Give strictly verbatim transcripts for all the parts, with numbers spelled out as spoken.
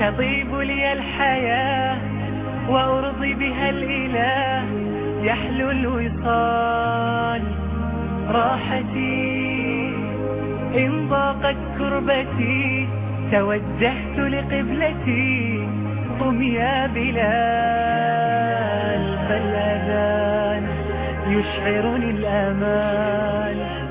تطيب لي الحياة وأرضي بها الإله، يحلو الوصال راحتي إن ضاقت كربتي، توجهت لقبلتي قم يا بلال، فالأذان يشعرني الأمان.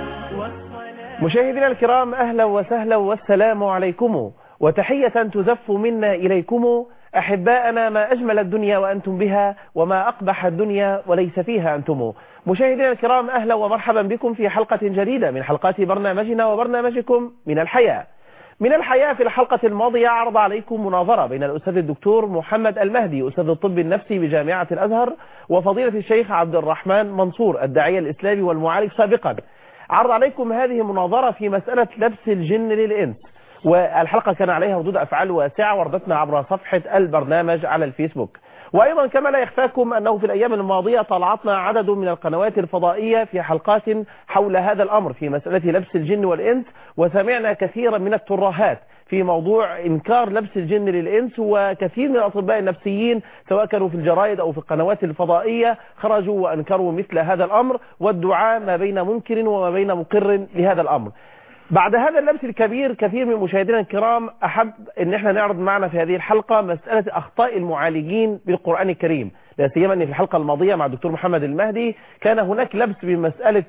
مشاهدينا الكرام، أهلا وسهلا والسلام عليكم، وتحية تزف منا إليكم. أحباءنا، ما أجمل الدنيا وأنتم بها، وما أقبح الدنيا وليس فيها أنتم. مشاهدينا الكرام، أهلا ومرحبا بكم في حلقة جديدة من حلقات برنامجنا وبرنامجكم من الحياة. من الحياة في الحلقة الماضية عرض عليكم مناظرة بين الأستاذ الدكتور محمد المهدي أستاذ الطب النفسي بجامعة الأزهر وفضيلة الشيخ عبد الرحمن منصور الداعية الإسلامي والمعالج سابقا. عرض عليكم هذه المناظرة في مسألة لبس الجن للإنس، والحلقة كان عليها ردود أفعال واسعة وردتنا عبر صفحة البرنامج على الفيسبوك. وأيضا كما لا يخفاكم أنه في الأيام الماضية طلعتنا عدد من القنوات الفضائية في حلقات حول هذا الأمر في مسألة لبس الجن والإنس، وسمعنا كثيرا من الترهات في موضوع إنكار لبس الجن للإنس، وكثير من الأطباء النفسيين سواء كانوا في الجرائد أو في القنوات الفضائية خرجوا وأنكروا مثل هذا الأمر، والدعاء ما بين منكر وما بين مقر لهذا الأمر. بعد هذا اللبس الكبير، كثير من مشاهدينا الكرام أحب أن احنا نعرض معنا في هذه الحلقة مسألة أخطاء المعالجين بالقرآن الكريم، لا سيما أن في الحلقة الماضية مع الدكتور محمد المهدي كان هناك لبس بمسألة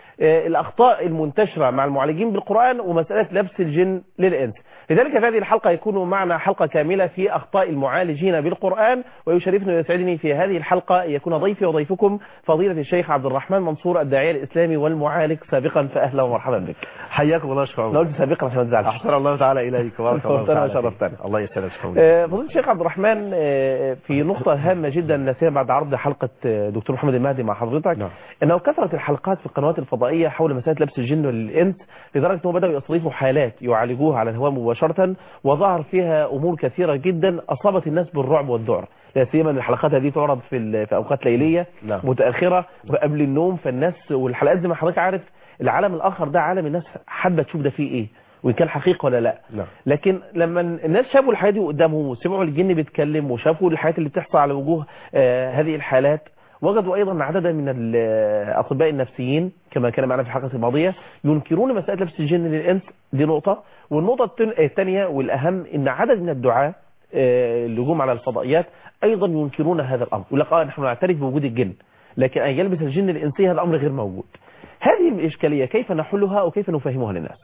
الأخطاء المنتشرة مع المعالجين بالقرآن ومسألة لبس الجن للإنس. لذلك في هذه الحلقة يكون معنا حلقة كاملة في أخطاء المعالجين بالقرآن، ويشرفني ويسعدني في هذه الحلقة يكون ضيفي وضيفكم فضيلة الشيخ عبد الرحمن منصور الداعية الإسلامي والمعالج سابقا، فأهلا ومرحبا بك. حياكم الله شكرا. لو قلت سابقا عشان ما تزعلش. أحسن الله تعالى إليك وبارك الله تعالى وشرفتنا. الله يسلمك. فضيلة الشيخ عبد الرحمن، في نقطة هامة جدا لا سيما بعد عرض حلقة دكتور محمد المهدي مع حضرتك، نعم. أنه كثرت الحلقات في القنوات الفضائية حول مسألة لبس الجن للإنس، لدرجة أنهم بدأوا يستضيفوا حالات يعالجوها على الهواء مباشرة، وظهر فيها أمور كثيرة جدا أصابت الناس بالرعب والذعر، لا سيما ان الحلقات هذه تعرض في في اوقات ليليه لا. متاخره وقبل النوم، فالناس والحلقات زي ما حضرتك عارف العالم الاخر ده عالم الناس حابه تشوف ده فيه ايه وان كان حقيقه ولا لا. لا لكن لما الناس شافوا الحياه دي قدامهم وسمعوا الجن بيتكلم وشافوا الحياه اللي بتحصل على وجوه آه هذه الحالات، وجدوا ايضا عددا من الاطباء النفسيين كما كان معنا في الحلقه الماضيه ينكرون مساله لبس الجن للانس. دي نقطه. والنقطه الثانيه والاهم ان عدد من الدعاه اللجوم على الفضائيات ايضا ينكرون هذا الامر، يقول لك اه نحن نعترف بوجود الجن، لكن ان يلبس الجن الانسي هذا امر غير موجود. هذه الاشكاليه كيف نحلها وكيف نفهمها للناس؟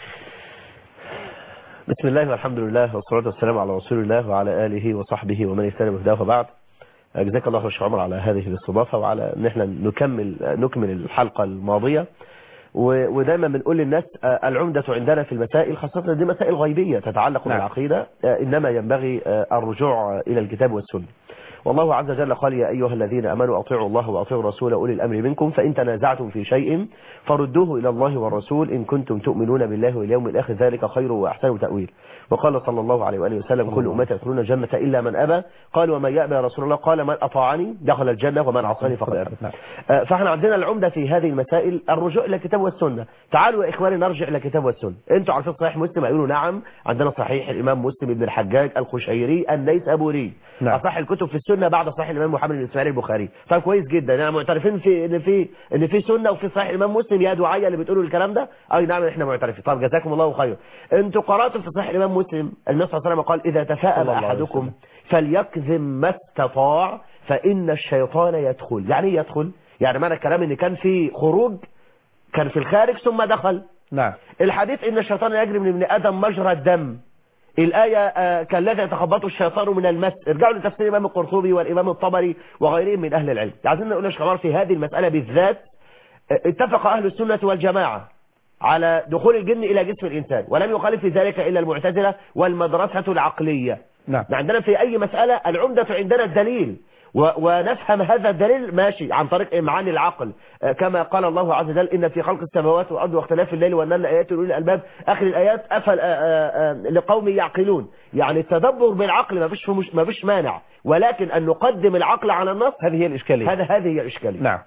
بسم الله والحمد لله والصلاه والسلام على رسول الله وعلى اله وصحبه ومن اهتدى بهداه وبعد. جزاك الله خير عمر على هذه الاستضافه وعلى ان احنا نكمل نكمل الحلقه الماضيه. ودايما بنقول للناس العمدة عندنا في المسائل، خاصة دي مسائل غيبية تتعلق نعم. بالعقيدة، إنما ينبغي الرجوع إلى الكتاب والسنة. والله عز وجل قال يا أيها الذين أمنوا أطيعوا الله وأطيعوا الرسول أولي الأمر منكم فإن تنازعتم في شيء فردوه إلى الله والرسول إن كنتم تؤمنون بالله واليوم الآخر ذلك خير وأحسن تأويل. وقال صلى الله عليه وآله وسلم كل أمتي يدخلون الجنة إلا من أبى، قال ومن يأبى يا رسول الله؟ قال من أطاعني دخل الجنة ومن عصاني فقد أبى. فاحنا عندنا العمدة في هذه المسائل الرجوع إلى الكتاب والسنة. تعالوا يا إخواني نرجع إلى الكتاب والسنة. أنتوا عارفين صحيح مسلم؟ يقولوا نعم عندنا صحيح الإمام مسلم ابن الحجاج القشيري النيسابوري، أصح الكتب في السنة بعد صحيح الإمام محمد بن إسماعيل البخاري. طيب كويس جدا، يعني معترفين في ان في ان في سنه وفي صحيح الامام مسلم يا دعايه اللي بتقولوا الكلام ده؟ اي نعم احنا معترفين. طب جزاكم الله خير. انتوا قراتوا في صحيح الامام مسلم النبي صلى الله عليه وسلم قال اذا تفاءل احدكم فليكذب ما استطاع فان الشيطان يدخل. يعني ايه يدخل؟ يعني معنى الكلام ان كان في خروج، كان في الخارج ثم دخل. نعم. الحديث ان الشيطان يجري من ابن ادم مجرى الدم. الآية آه كالذي يتخبطه الشيطان من المس. ارجعوا لتفسير الإمام القرطبي والإمام الطبري وغيرهم من أهل العلم. عايزين نقول لك كمان في هذه المسألة بالذات اتفق أهل السنة والجماعة على دخول الجن إلى جسم الإنسان، ولم يخالف في ذلك إلا المعتزلة والمدرسة العقلية. نعم. عندنا في أي مسألة العمدة عندنا الدليل، ونفهم هذا الدليل ماشي عن طريق معاني العقل، كما قال الله عز وجل إن في خلق السماوات والأرض واختلاف الليل والنهار لآيات لأولي الألباب، آخر الآيات أفل لقوم يعقلون. يعني التدبر بالعقل ما فيش ما فيش مانع، ولكن أن نقدم العقل على النص هذه هي الإشكالية. هذا هذه هي الإشكالية. نعم.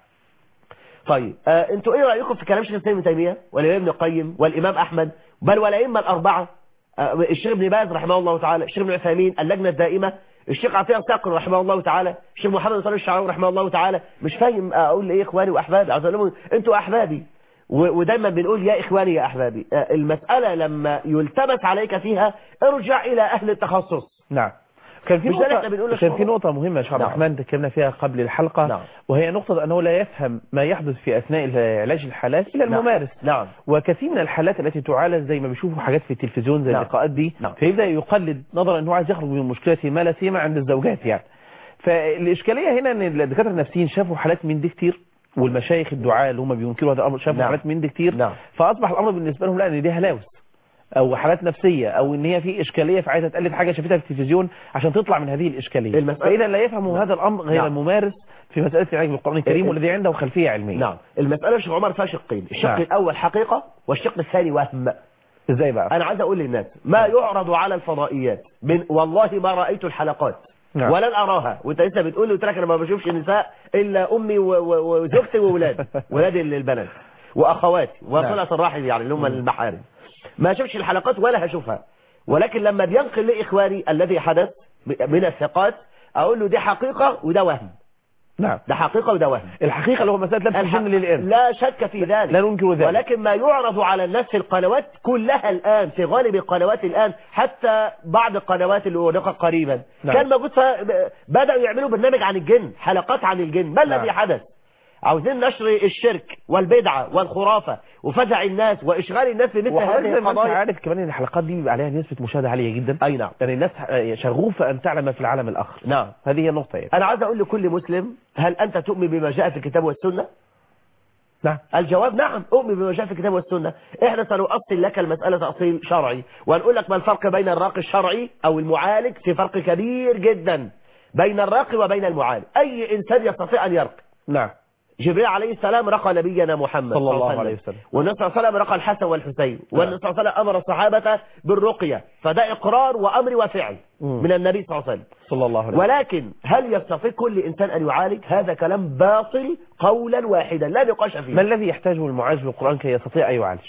طيب آه انتوا ايه رأيكم في كلام شيخ الإسلام ابن تيمية والإمام ابن القيم والإمام أحمد بل والأئمة الأربعة الشيخ ابن باز رحمه الله تعالى، الشيخ ابن عثيمين، اللجنة الدائمة، الشيخ عطية صقر رحمه الله تعالى، الشيخ محمد صالح الشعراوي رحمه الله تعالى. مش فاهم اقول ايه اخواني واحبابي، عايز اقول لهم انتوا احبابي، ودايما بنقول يا اخواني يا احبابي. المسألة لما يلتمس عليك فيها ارجع الى اهل التخصص. نعم. كان في نقطة كان في نقطة مهمة يا شيخ عبد الرحمن تكلمنا فيها قبل الحلقة. نعم. وهي نقطة أنه لا يفهم ما يحدث في أثناء علاج الحالات إلى الممارس. نعم. وكثير من الحالات التي تعالج زي ما بيشوفوا حاجات في التلفزيون زي نعم. اللقاءات دي. نعم. فيبدأ يقلد نظرا أنه عايز يخرج من مشكلة ما، لا سيما عند الزوجات يعني. فالإشكالية هنا أن الدكاترة النفسيين شافوا حالات من دي كتير، والمشايخ الدعاء اللي هم بينكروا هذا الأمر شافوا نعم. حالات من دي كتير. نعم. فأصبح الأمر بالنسبة لهم لا، أن دي هلاوس او حالات نفسية، او ان هي في اشكالية فعايزة تقلد حاجة شافتها في التلفزيون عشان تطلع من هذه الاشكالية. فاذا لا يفهم هذا الامر غير نعم. الممارس في مسألة العلاج بالقرآن الكريم ال... والذي عنده خلفية علمية. نعم. المسألة يا شيخ عمر فيها شقين، الشق نعم. الاول حقيقة والشق الثاني وهم. ازاي بقى؟ انا عايز اقول للناس ما يعرض على الفضائيات من والله ما رأيت الحلقات. نعم. ولن اراها، وانت لسه بتقول لي قلت لك انا ما بشوفش نساء الا امي وزوجتي وولادي ولادي البنات واخواتي وصلة الرحم يعني اللي هم المحارم. ما شوفش الحلقات ولا هشوفها، ولكن لما بينقل لي إخواني الذي حدث من الثقات أقول له دي حقيقة وده وهم. نعم. ده حقيقة وده وهم. الحقيقة اللي هو مسألة لبس الجن للإرث لا شك في ذلك، لا ننكر ذلك، ولكن ما يعرض على الناس في القنوات كلها الآن، في غالب القنوات الآن، حتى بعض القنوات اللي ورقت قريبا. نعم. كان موجود بدأوا يعملوا برنامج عن الجن، حلقات عن الجن. ما الذي نعم. حدث؟ عاوزين نشر الشرك والبدعة والخرافة وفزع الناس وإشغال الناس بمثل هذه القضايا. عارف كمان ان الحلقات دي بيبقى عليها نسبة مشاهدة عالية جدا. أي نعم. يعني الناس شغوفة أن تعلم في العالم الآخر. نعم. هذه هي النقطة يعني. أنا عايز أقول لكل مسلم، هل أنت تؤمن بما جاء في الكتاب والسنة؟ نعم. الجواب نعم، أؤمن بما جاء في الكتاب والسنة. إحنا سنؤصل لك المسألة تأصيل شرعي، ونقول لك ما الفرق بين الراقي الشرعي أو المعالج. في فرق كبير جدا بين الراقي وبين المعالج. أي إنسان يستطيع أن يرقي. نعم. جبريل عليه السلام رقى نبينا محمد صلى الله عليه وسلم، والنبي صلى الله عليه وسلم رقى الحسن والحسين، والنبي صلى الله عليه وسلم أمر الصحابة بالرقية، فده إقرار وأمر وفعل مم. من النبي صلى الله عليه وسلم صلى الله عليه وسلم. ولكن هل يستطيع كل إنسان أن يعالج؟ هذا كلام باطل قولا واحدا لا نقاش فيه. ما الذي يحتاجه المعالج بالقرآن كي يستطيع أن يعالج؟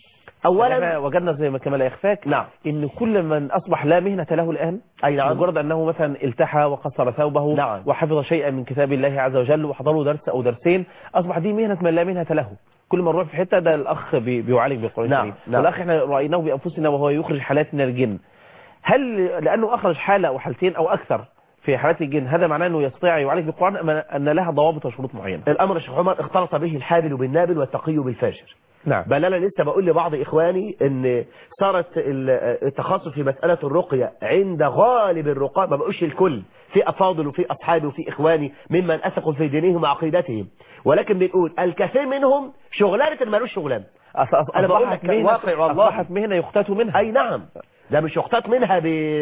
اولا وجدنا زي ما كما لا يخفاك نعم. ان كل من اصبح لا مهنة له الان، اي نعم، مجرد انه مثلا التحى وقصر ثوبه نعم. وحفظ شيئا من كتاب الله عز وجل وحضر له درس او درسين، اصبح دي مهنة من لا مهنة له. كل ما نروح في حته ده الاخ بي بيعالج بالقرآن الكريم. نعم. نعم. والاخ احنا رايناه بانفسنا وهو يخرج حالات من الجن. هل لانه اخرج حالة او حالتين او اكثر في حالات الجن هذا معناه انه يستطيع يعالج بالقرآن ان لها ضوابط وشروط معينة؟ الامر يا شيخ عمر اختلط به الحابل بالنابل والتقي بالفاجر. نعم. بل انا لسه بقول لبعض اخواني ان صارت التخصص في مسألة الرقية عند غالب الرقاة، ما بقولش الكل، في افاضل وفي اصحابي وفي اخواني ممن اثقوا في دينهم وعقيدتهم، ولكن بنقول الكثير منهم شغلانة مالوش شغلان. انا بقول لك واقع والله اصبحت مهنة يختات منها. اي نعم، ده مش يختات منها ب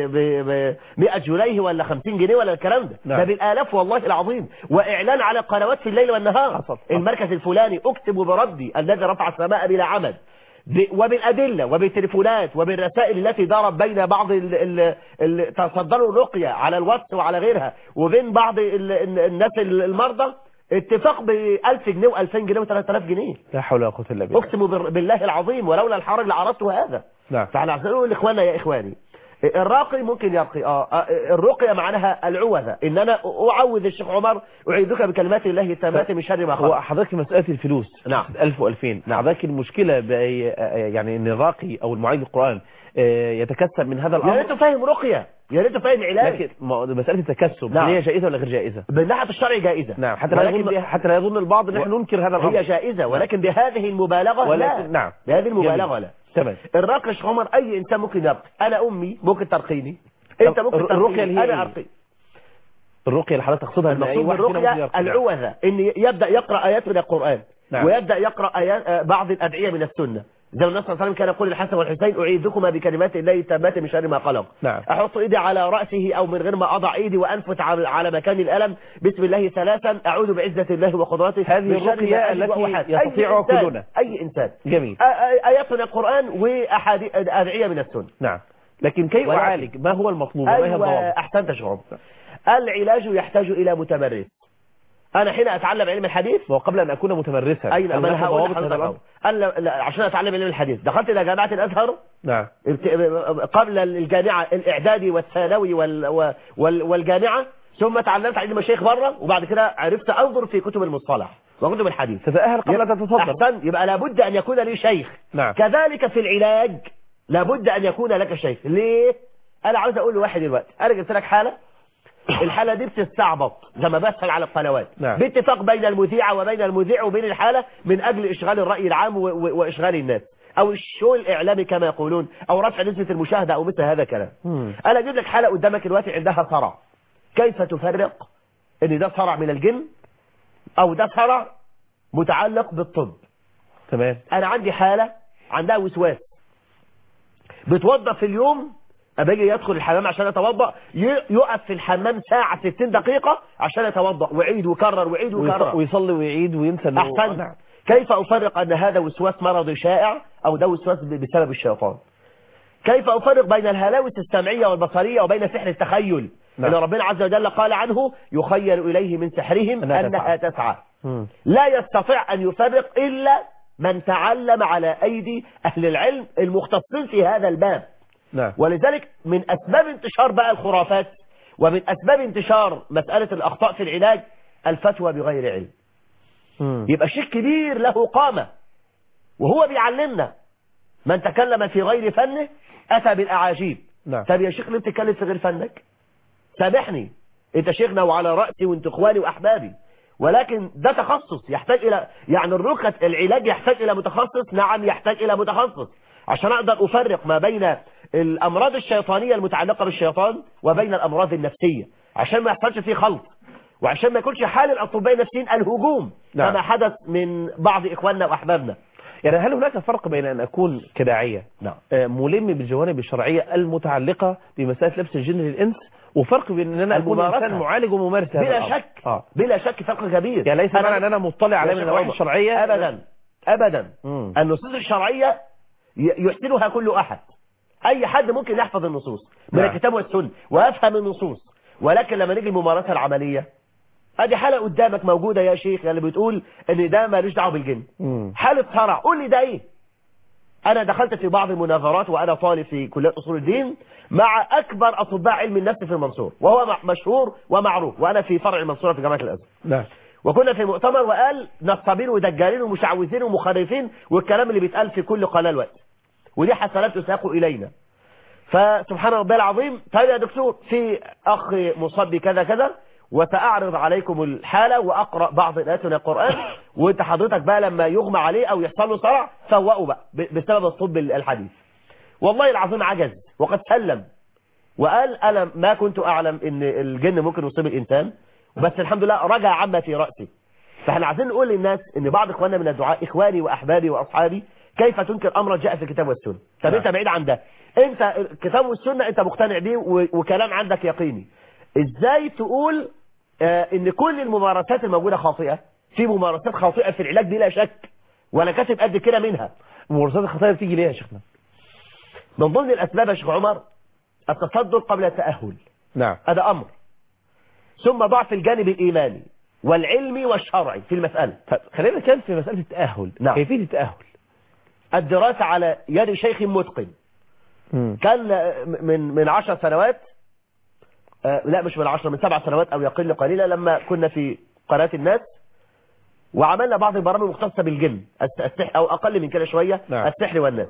ب مئة جنيه ولا خمسين جنيه ولا الكلام ده. نعم. ده بالالاف والله العظيم، واعلان على قنوات في الليل والنهار. حصل. المركز الفلاني اكتب بردي الذي رفع السماء بلا عمد، وبالادله وبالتليفونات وبالرسائل التي دارت بين بعض اللي تصدروا الرقيه على الواتس وعلى غيرها وبين بعض ال ال الناس المرضى، اتفاق ب ألف جنيه وألفين جنيه وثلاثة آلاف جنيه. لا حول ولا قوه الا بالله. اقسم بالله العظيم ولولا الحرج لعرضته هذا. نعم. فاحنا عايزين نقول لاخواننا يا اخواني، الراقي ممكن يرقي. اه الرقيه معناها العوذه، ان انا اعوذ الشيخ عمر اعيذك بكلمات الله التامات من شر ما خلق. هو حضرتك مساله الفلوس نعم ألف وألفين، نعم. حضرتك المشكله يعني ان الراقي او المعالج القرآن يتكسب من هذا الامر. يا ريته فاهم رقيه، يا ريته فاهم علاج. لكن مساله التكسب نعم. هي جائزه ولا غير جائزه؟ من ناحيه الشرع جائزه. نعم. حتى لا يظن حتى لا يظن البعض ان احنا ننكر هذا الامر. هي جائزه ولكن بهذه المبالغه ولكن لا. نعم. بهذه المبالغه لا. تمام. الراقي يا شيخ عمر اي انسان ممكن يرقي. انا امي ممكن ترقيني، انت ممكن الرقيه اللي هي انا ارقي. الرقيه اللي حضرتك تقصدها ان اي واحد فينا ممكن يرقي. العوذه ان يبدا يقرا ايات من القران. نعم. ويبدا يقرا ايات بعض الادعيه من السنه، زي النبي صلى الله عليه وسلم كان يقول للحسن والحسين اعيذكما بكلمات الله التامات من شر ما خلق. نعم. احط ايدي على راسه او من غير ما اضع ايدي وانفث على مكان الالم بسم الله ثلاثا اعوذ بعزه الله وقدرته. هذه الرقيه التي يستطيعها كلنا. اي انسان. جميل. ايات من القران واحاديث ادعيه من السنه. نعم. لكن كيف اعالج؟ ما هو المطلوب؟ أيوة ما هي الضوابط؟ احسنت يا شعوب. العلاج يحتاج الى متمرس. انا حين اتعلم علم الحديث وقبل ان اكون متمرسا اي نعم انا هقول ضوابط هذا لحضرتك الأمر؟ انا لا- لا، عشان اتعلم علم الحديث دخلت الى جامعه الازهر نعم ابت- قبل الجامعه الاعدادي والثانوي وال... وال... والجامعه، ثم تعلمت علم الشيخ بره، وبعد كده عرفت انظر في كتب المصطلح وكتب الحديث. تتأهل قبل أن تتصدر. احسن، يبقى لابد ان يكون لي شيخ. نعم. كذلك في العلاج لابد ان يكون لك شيخ. ليه؟ انا عاوز اقول لواحد دلوقتي، انا جبت لك حاله، الحاله دي بتستعبط زي ما بسهل على القنوات، نعم. باتفاق بين المذيعه وبين المذيع وبين الحاله من اجل اشغال الراي العام و... و... واشغال الناس، او الشو الاعلامي كما يقولون، او رفع نسبه المشاهده، او مثل هذا الكلام. مم. انا اجيب لك حاله قدامك دلوقتي عندها صرع، كيف تفرق ان ده صرع من الجن او ده صرع متعلق بالطب؟ تمام. انا عندي حاله عندها وسواس، بتوضأ في اليوم، اباجي يدخل الحمام عشان يتوضأ، ي- يقف في الحمام ساعه ستين دقيقه عشان يتوضأ، ويعيد ويكرر ويعيد ويكرر. ويصلي ويعيد وينسى إنه- احسنت. نعم. كيف افرق ان هذا وسواس مرضي شائع او ده وسواس ب- بسبب الشيطان؟ كيف افرق بين الهلاوس السمعيه والبصريه وبين سحر التخيل؟ نعم. ان ربنا عز وجل قال عنه يخيل اليه من سحرهم أنها انها تسعى. مم. لا يستطيع ان يفرق الا من تعلم على ايدي اهل العلم المختصين في هذا الباب. نعم. ولذلك من أسباب انتشار بقى الخرافات ومن أسباب انتشار مسألة الأخطاء في العلاج الفتوى بغير علم. مم. يبقى شيء كبير له قامة، وهو بيعلمنا من تكلم في غير فنه أتى بالأعاجيب. نعم. طب يا شيخ ليه بتتكلم في غير فنك؟ سامحني، انت شيخنا وعلى رأسي وانت اخواني وأحبابي، ولكن ده تخصص يحتاج إلى، يعني الرقية العلاج يحتاج إلى متخصص. نعم يحتاج إلى متخصص عشان أقدر أفرق ما بين الأمراض الشيطانية المتعلقة بالشيطان وبين الأمراض النفسية، عشان ما يحصلش فيه خلط، وعشان ما يكونش حال الأطباء النفسيين الهجوم. نعم. كما حدث من بعض إخواننا وأحبابنا. يعني هل هناك فرق بين أن أكون كداعية نعم. آه، ملم بالجوانب الشرعية المتعلقة بمسألة لبس الجن للإنس، وفرق بين أن أنا أكون الممارسة. إنسان معالج وممارس هذا بلا الأمر؟ شك آه. بلا شك فرق كبير. يعني ليس معنى أن أنا مطلع عليه من النواحي الشرعية أبدا أبدا. مم. النصوص الشرعية ي- يحسنها كل أحد، أي حد ممكن يحفظ النصوص من نعم. الكتاب والسنة وأفهم النصوص، ولكن لما نيجي الممارسة العملية، ادي حالة قدامك موجودة يا شيخ اللي بتقول ان ده مالوش دعوه بالجن، مم. حالة صرع، قول لي ده ايه؟ انا دخلت في بعض المناظرات وانا طالب في كلية اصول الدين مع اكبر اطباء علم النفس في المنصورة، وهو م- مشهور ومعروف، وانا في فرع المنصورة في جامعة الازهر. نعم. وكنا في مؤتمر وقال نصابين ودجالين ومشعوذين ومخرفين والكلام اللي بيتقال في كل قناة الوقت، ودي حسنات تساق الينا. فسبحان ربي العظيم، طيب يا دكتور في اخ مصاب بكذا كذا وسأعرض عليكم الحالة وأقرأ بعض الآيات من القرآن، وانت حضرتك بقى لما يغمى عليه أو يحصل له صرع فوقوا بقى ب- بسبب الطب الحديث. والله العظيم عجز وقد سلم وقال أنا ما كنت أعلم إن الجن ممكن يصيب الإنسان، بس الحمد لله رجع عما في رأسي. فاحنا عايزين نقول للناس إن بعض إخواننا من الدعاء إخواني وأحبابي وأصحابي كيف تنكر أمر جاء في الكتاب والسنة؟ طب نعم. أنت بعيد عن ده، أنت الكتاب والسنة أنت مقتنع بيه و- وكلام عندك يقيني، إزاي تقول آه ان كل الممارسات الموجودة خاطئة؟ في ممارسات خاطئة في العلاج بلا شك، وانا كاتب قد كده منها. الممارسات الخطيرة بتيجي ليه يا شيخنا؟ من ضمن الاسباب يا شيخ عمر التصدر قبل التأهل، نعم. هذا امر، ثم ضعف الجانب الايماني والعلمي والشرعي في المسألة. طيب خلينا نتكلم في مسألة التأهل. نعم. كيفية التأهل؟ الدراسة على يد شيخ متقن. مم. كان من من عشر سنوات آه لا مش من عشر، من سبع سنوات او يقل قليلا، لما كنا في قناة الناس وعملنا بعض البرامج المختصة بالجن السحر، او اقل من كده شوية. نعم. السحر والناس.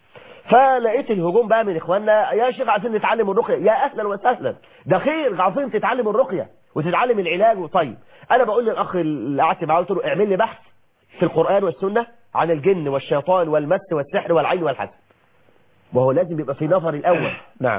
فلقيت الهجوم بقى من اخواننا، يا شيخ عايزين نتعلم الرقية. يا اهلا وسهلا، ده خير، عايزين تتعلم الرقية وتتعلم العلاج. وطيب انا بقول للاخ اللي قعدت معاه قلت له اعمل لي بحث في القرآن والسنة عن الجن والشيطان والمس والسحر والعين والحسد، وهو لازم يبقى في نظر الاول. نعم.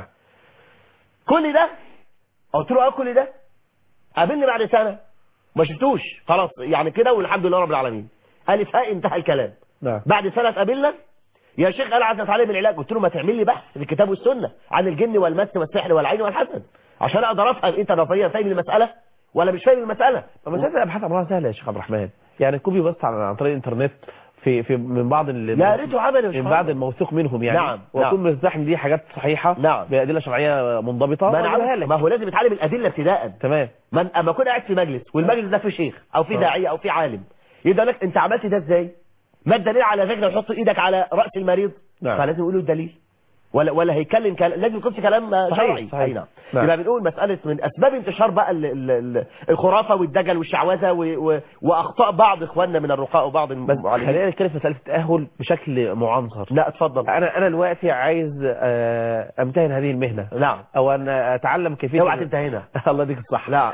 كل ده قلت له اه كل ده قابلني بعد سنة ما شفتوش، خلاص يعني كده والحمد لله رب العالمين. قال لي فا انتهى الكلام. نعم. بعد سنة قابلنا، يا شيخ قال عايز اتعلم العلاج. قلت له ما تعمل لي بحث في الكتاب والسنة عن الجن والمس والسحر والعين والحسد عشان اقدر افهم انت نظريا فاهم المسألة ولا مش فاهم المسألة. طب مسألة الأبحاث أمرها سهلة يا شيخ عبد الرحمن، يعني كوبي بس عن عن طريق الإنترنت في في من بعض يا ريته عمل من بعض الموثوق منهم يعني. نعم واكون نعم. مرتاح ان دي حاجات صحيحه نعم. بادله شرعيه منضبطه. ما, أنا ما هو لازم يتعلم الادله ابتداء. تمام. من اما اكون قاعد في مجلس والمجلس ده فيه شيخ او فيه داعيه او فيه عالم يبدا لك انت عملت ده ازاي؟ ما الدليل على ذلك؟ لو تحط ايدك على راس المريض نعم. فلازم يقول له الدليل، ولا ولا هيتكلم كلام، لازم يكون في كلام شرعي. صحيح. نعم. يبقى بنقول مساله من اسباب انتشار بقى ال ال ال الخرافه والدجل والشعوذه واخطاء بعض اخواننا من الرقاء وبعض المعالجين. خلينا نتكلم في مساله التاهل بشكل معنصر. لا اتفضل. انا انا دلوقتي عايز امتهن هذه المهنه. نعم. او ان اتعلم كيفيه اوعى تمتهنها. الله يديك الصحه. نعم.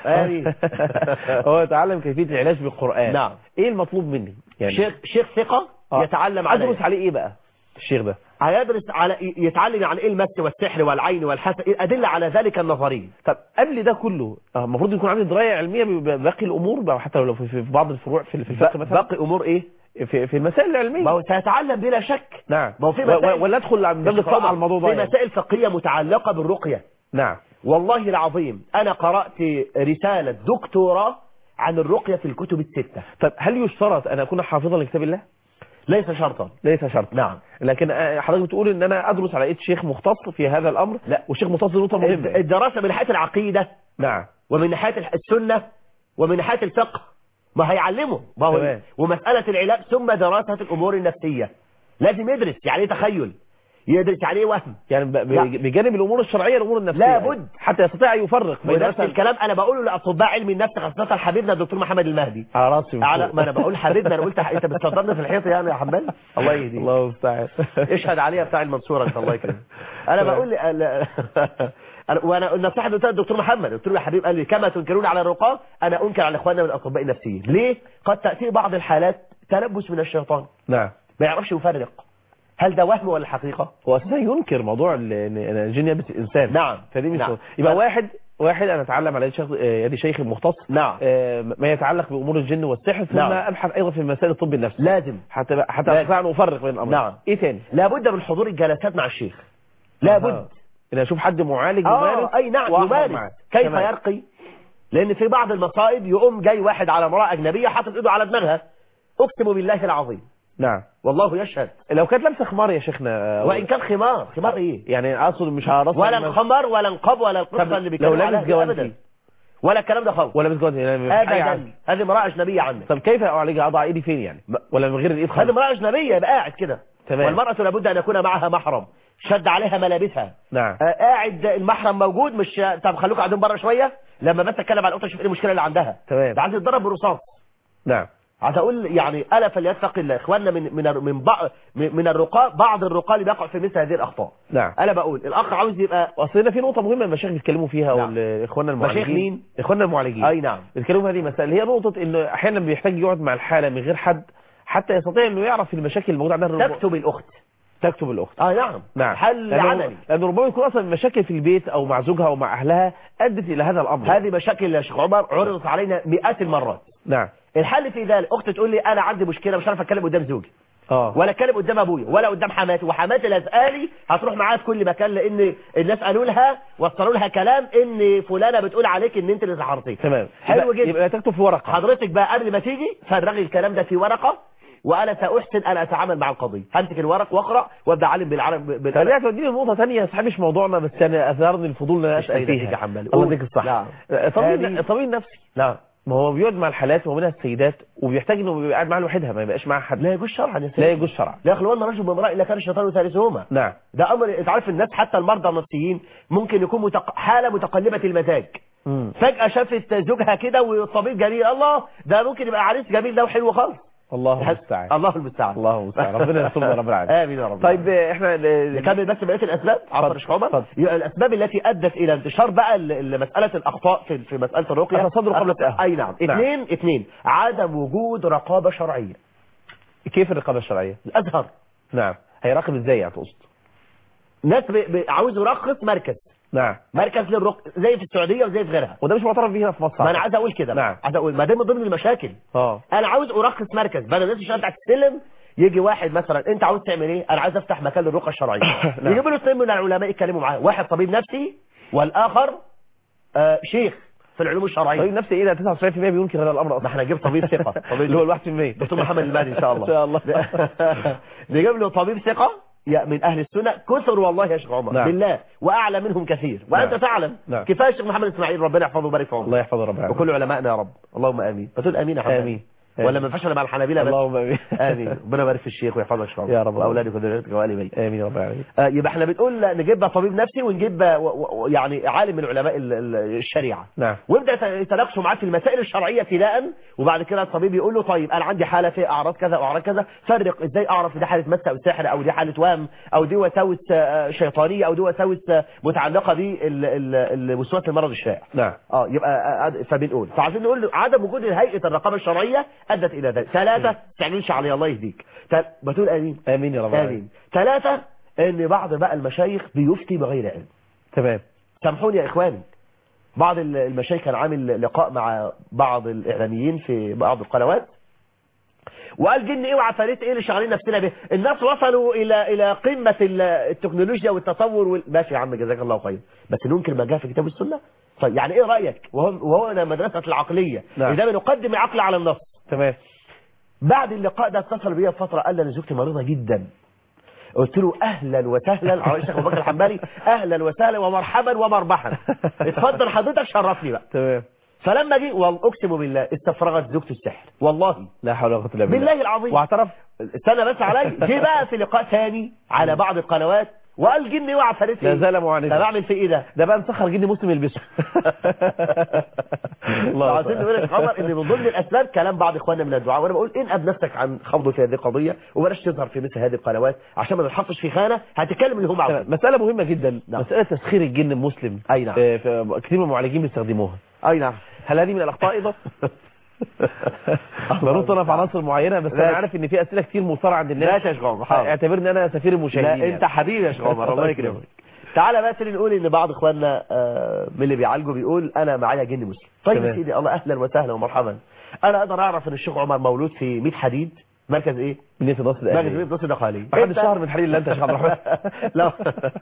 هو اتعلم كيفيه العلاج بالقران. نعم. ايه المطلوب مني يعني؟ شيخ شيخ ثقه آه. يتعلم عليه. ادرس عليه ايه بقى الشيخ ده؟ هيدرس على يتعلم عن ايه المس والسحر والعين والحسد، الادله على ذلك النظريه. طب قبل ده كله المفروض يكون عندي درايه علميه بباقي الامور، حتى لو في بعض الفروع في الفقه مثلا. باقي امور ايه؟ في في المسائل العلميه. ما هو سيتعلم بلا شك. نعم. ما هو في مسائل ولا ادخل عن باب الطبع على الموضوع ده. في مسائل فقهيه متعلقه بالرقيه. نعم. والله العظيم انا قرات رساله دكتوراه عن الرقيه في الكتب السته. طب هل يشترط ان اكون حافظا لكتاب الله؟ ليس شرطا. ليس شرطا. نعم. لكن حضرتك بتقول ان انا ادرس على ايد شيخ مختص في هذا الامر. لا. وشيخ مختص نقطه مهمه. الدراسه من ناحيه العقيده. نعم. ومن ناحيه السنه ومن ناحيه الفقه ما هيعلمه. ما هو ومساله العلاج ثم دراسه الامور النفسيه. لازم يدرس يعني ايه تخيل، يدرس يعني ايه وهم، يعني بجانب الامور الشرعيه الامور النفسيه لابد حتى يستطيع ان يفرق. ونفس الكلام انا بقوله لاطباء علم النفس خاصه حبيبنا الدكتور محمد المهدي. على راسي. على ما انا بقول حبيبنا، انا قلت انت بتصدرني في الحيط يعني يا حمال. الله يهديك. الله المستعان. اشهد عليها بتاع المنصوره انت الله يكرمك. انا بقول وانا نصيحه الدكتور محمد قلت له يا حبيب قال لي كما تنكرون على الرقاة انا انكر على اخواننا من الاطباء النفسيين. ليه؟ قد تاتي بعض الحالات تلبس من الشيطان. نعم. ما يعرفش يفرق هل ده وهم ولا حقيقه. هو اساسا ينكر موضوع ان الجن يلبس الانسان. نعم. فدي مش نعم. يبقى واحد واحد انا اتعلم على يد شيخ يد شيخ مختص. نعم. ما يتعلق بامور الجن والسحر ثم نعم. ابحث ايضا في مسائل الطب النفسي. لازم حتى حتى استطيع ان افرق بين الامرين. نعم. ايه تاني؟ لابد من حضور الجلسات مع الشيخ. لابد ان اشوف حد معالج يمارس. اه اي نعم يمارس. كيف تمام. يرقي؟ لان في بعض المصائب يقوم جاي واحد على امراه اجنبيه حاطط ايده على دماغها، اقسم بالله العظيم. نعم. والله يشهد. لو كانت لابسه خمار يا شيخنا. وان كان خمار، خمار ايه؟ يعني اقصد مش هرص ولا الخمار ولا القب ولا القصه اللي بيتكلموا عليها. لو لابس جوانتي ولا الكلام ده خالص. ولا لابس جوانتي ابدا. هذه امراه اجنبيه عنك. طب كيف اعالجها؟ اضع ايدي فين يعني؟ ولا من غير الايد خالص؟ هذه امراه اجنبيه يبقى قاعد كده. تمام. والمراه لابد ان يكون معها محرم، شد عليها ملابسها. نعم. آه قاعد المحرم موجود، مش طب خلوكم قاعدين بره شويه لما بس اتكلم على القطه شوف ايه المشكله اللي عندها. تمام. ده عايز يتضرب بالرصاص. نعم. عايز اقول يعني الا فليتق الله اخواننا من من من بعض من الرقاة، بعض الرقاة اللي بيقع في مثل هذه الاخطاء. نعم. انا بقول الاخ عاوز يبقى اصل في نقطه مهمه المشايخ بيتكلموا فيها. نعم. واخواننا المعالجين. مشايخ مين؟ اخواننا المعالجين. اي نعم. بيتكلموا في هذه المساله، هي نقطه انه احيانا بيحتاج يقعد مع الحاله من غير حد حتى يستطيع انه يعرف المشاكل الموجوده عندها. الرب... تكتب الاخت تكتب الاخت. اه نعم. نعم. حل عملي. لانه ربما يكون اصلا مشاكل في البيت او مع زوجها او مع اهلها ادت الى هذا الامر. هذه مشاكل يا شيخ عمر عرضت علينا مئات المرات. نعم. الحل في ذلك اخت تقول لي انا عندي مشكله مش عارف اتكلم قدام زوجي. اه ولا اتكلم قدام ابويا ولا قدام حماتي، وحماتي لازقالي هتروح معاها في كل مكان لان الناس قالوا لها وصلوا لها كلام ان فلانه بتقول عليك ان انت اللي سحرتيه. تمام. حلو جدا. يبقى تكتب في ورقه. حضرتك بقى قبل ما تيجي فرغي الكلام ده في ورقه وانا ساحسن ان اتعامل مع القضيه. همسك الورق واقرا وابدا اعلم بالعربي. خليها توديني نقطه ثانيه صحيح مش موضوعنا، بس انا اثارني الفضول ان انا اسال فيها. الله يديك الصحه. الطبيب الطبيب النفسي. نعم. ما هو بيقعد مع الحالات ومنها السيدات وبيحتاج انه يبقى قاعد معاها لوحدها ما يبقاش معاها حد. لا يجوز شرعا يا لا يجوز شرعا. لا يخلون رجل بامرأة الا كان الشيطان ثالثهما. نعم. ده امر انت عارف الناس حتى المرضى النفسيين ممكن يكون متق... حاله متقلبه المزاج. مم. فجاه شافت زوجها كده والطبيب جميل، الله ده ممكن يبقى عريس جميل ده وحلو خالص. الله المستعان. الله المستعان. الله المستعان. ربنا يستر يا رب العالمين. امين يا رب. طيب احنا نكمل بس بقيه الاسباب. عفوا يا شيخ عمر. الاسباب التي ادت الى انتشار بقى مساله الاخطاء في في مساله الرقيه. التصدر قبل التاهل. اي نعم. اثنين نعم. اثنين عدم وجود رقابه شرعيه. كيف الرقابه الشرعيه؟ الازهر. نعم. هيراقب ازاي يعني تقصد؟ ناس عاوز يرخص مركز. نعم. مركز للرق زي في السعوديه وزي في غيرها، وده مش معترف بيه هنا في مصر. ما انا عايز اقول كده. نعم. عايز اقول ما ده من ضمن المشاكل. اه انا عاوز ارخص مركز بدل الناس تشتغل تحت السلم. يجي واحد مثلا انت عاوز تعمل ايه؟ انا عايز افتح مكان للرقيه الشرعيه. نعم. يجيبوا له اثنين من العلماء يتكلموا معاه، واحد طبيب نفسي والاخر آه شيخ. في العلوم الشرعيه. طبيب نفسي ايه ده تسعة وتسعين بالمية بينكر هذا الامر اصلا. ما احنا نجيب طبيب ثقه طبيب اللي هو الواحد في المية دكتور محمد المهدي ان شاء الله ان شاء الله نجيب له طبيب ثقه من اهل السنه كثر والله يا شيخ عمر. نعم. بالله واعلى منهم كثير وانت نعم. تعلم. نعم. كفايه الشيخ محمد اسماعيل ربنا يحفظه ويبارك في عمره. الله يحفظه ربنا وكل علمائنا يا رب اللهم امين. بتقول امين يا حبيبي. امين ولا ما ينفعش مع الحنابلة بس. اللهم امين. امين. ربنا يبارك في الشيخ ويحفظك شرف يا رب واولادك وذريتك وآل بيت. امين يا رب العالمين. آه يبقى احنا بنقول نجيب طبيب نفسي ونجيب يعني عالم من علماء الشريعه. نعم. ويبدا يتناقشوا معاه في المسائل الشرعيه ابتداء وبعد كده الطبيب يقول له طيب انا عندي حاله في اعراض كذا واعراض كذا فرق ازاي اعرف دي حاله مس او سحر او دي حاله وهم او دي وساوس شيطانيه او دي وساوس متعلقه بالوسواس المرض الشائع. نعم. اه يبقى فبنقول فعايزين نقول عدم وجود هيئه الرقابه الشرعيه ادت الى ذلك. ثلاثه تعملش علي الله يهديك. بتقول امين. امين يا رب العالمين. امين. ثلاثه ان بعض بقى المشايخ بيفتي بغير علم. تمام. سامحوني يا اخواني بعض المشايخ كان عامل لقاء مع بعض الاعلاميين في بعض القنوات وقال جن ايه وعفاريت ايه اللي شغالين نفسنا به. الناس وصلوا الى الى قمه التكنولوجيا والتطور وال... ماشي يا عم جزاك الله خير بس ننكر ما جاء في كتاب السنه. طيب يعني ايه رايك وهو وهو مدرسه العقليه. نعم. اذا بنقدم العقل على النص. تمام. بعد اللقاء ده اتصل بيا بفتره قال لي انا زوجتي مريضه جدا. قلت له اهلا وسهلا على الشيخ ابو بكر الحنبلي اهلا وسهلا ومرحبا ومربحا اتفضل حضرتك شرفني بقى. تمام. فلما جه واقسم بالله استفرغت زوجته السحر والله لا حول ولا قوه الا بالله بالله العظيم واعترف. استنى بس علي جه بقى في لقاء ثاني على بعض القنوات وقال جني وقع فريت لا زال معاندا. طب اعمل في ايه ده ده بقى مسخر جني مسلم يلبسه. الله عايزين نقول لك عمر ان من ضمن الاسباب كلام بعض اخواننا من الدعاء وانا بقول انقب نفسك عن خوضه في هذه القضيه وبلاش تظهر في مثل هذه القنوات عشان ما نتحطش في خانه هتتكلم اللي هم عاوزينه. مساله مهمه جدا. نعم. مساله تسخير الجن المسلم. اي نعم. آه كثير من المعالجين بيستخدموها. اي نعم. هل هذه من الاخطاء ايضا؟ برد انا في عناصر معينه بس انا عارف ان في اسئله كتير مثاره عند الناس. لا يا شيخ عمر اعتبرني انا سفير المشاهدين. لا يعني. انت حبيبي يا شيخ عمر الله يكرمك. تعالى بقى نقول ان بعض اخواننا من اللي بيعالجوا بيقول انا معايا جن مسلم. طيب يا سيدي الله اهلا وسهلا ومرحبا. انا اقدر اعرف ان الشيخ عمر مولود في ميت حديد مركز ايه؟ مدينه النصر مركز مدينه النصر الداخليه. بعد الشهر من حديد اللي انت يا شيخ عبد الرحمن. لا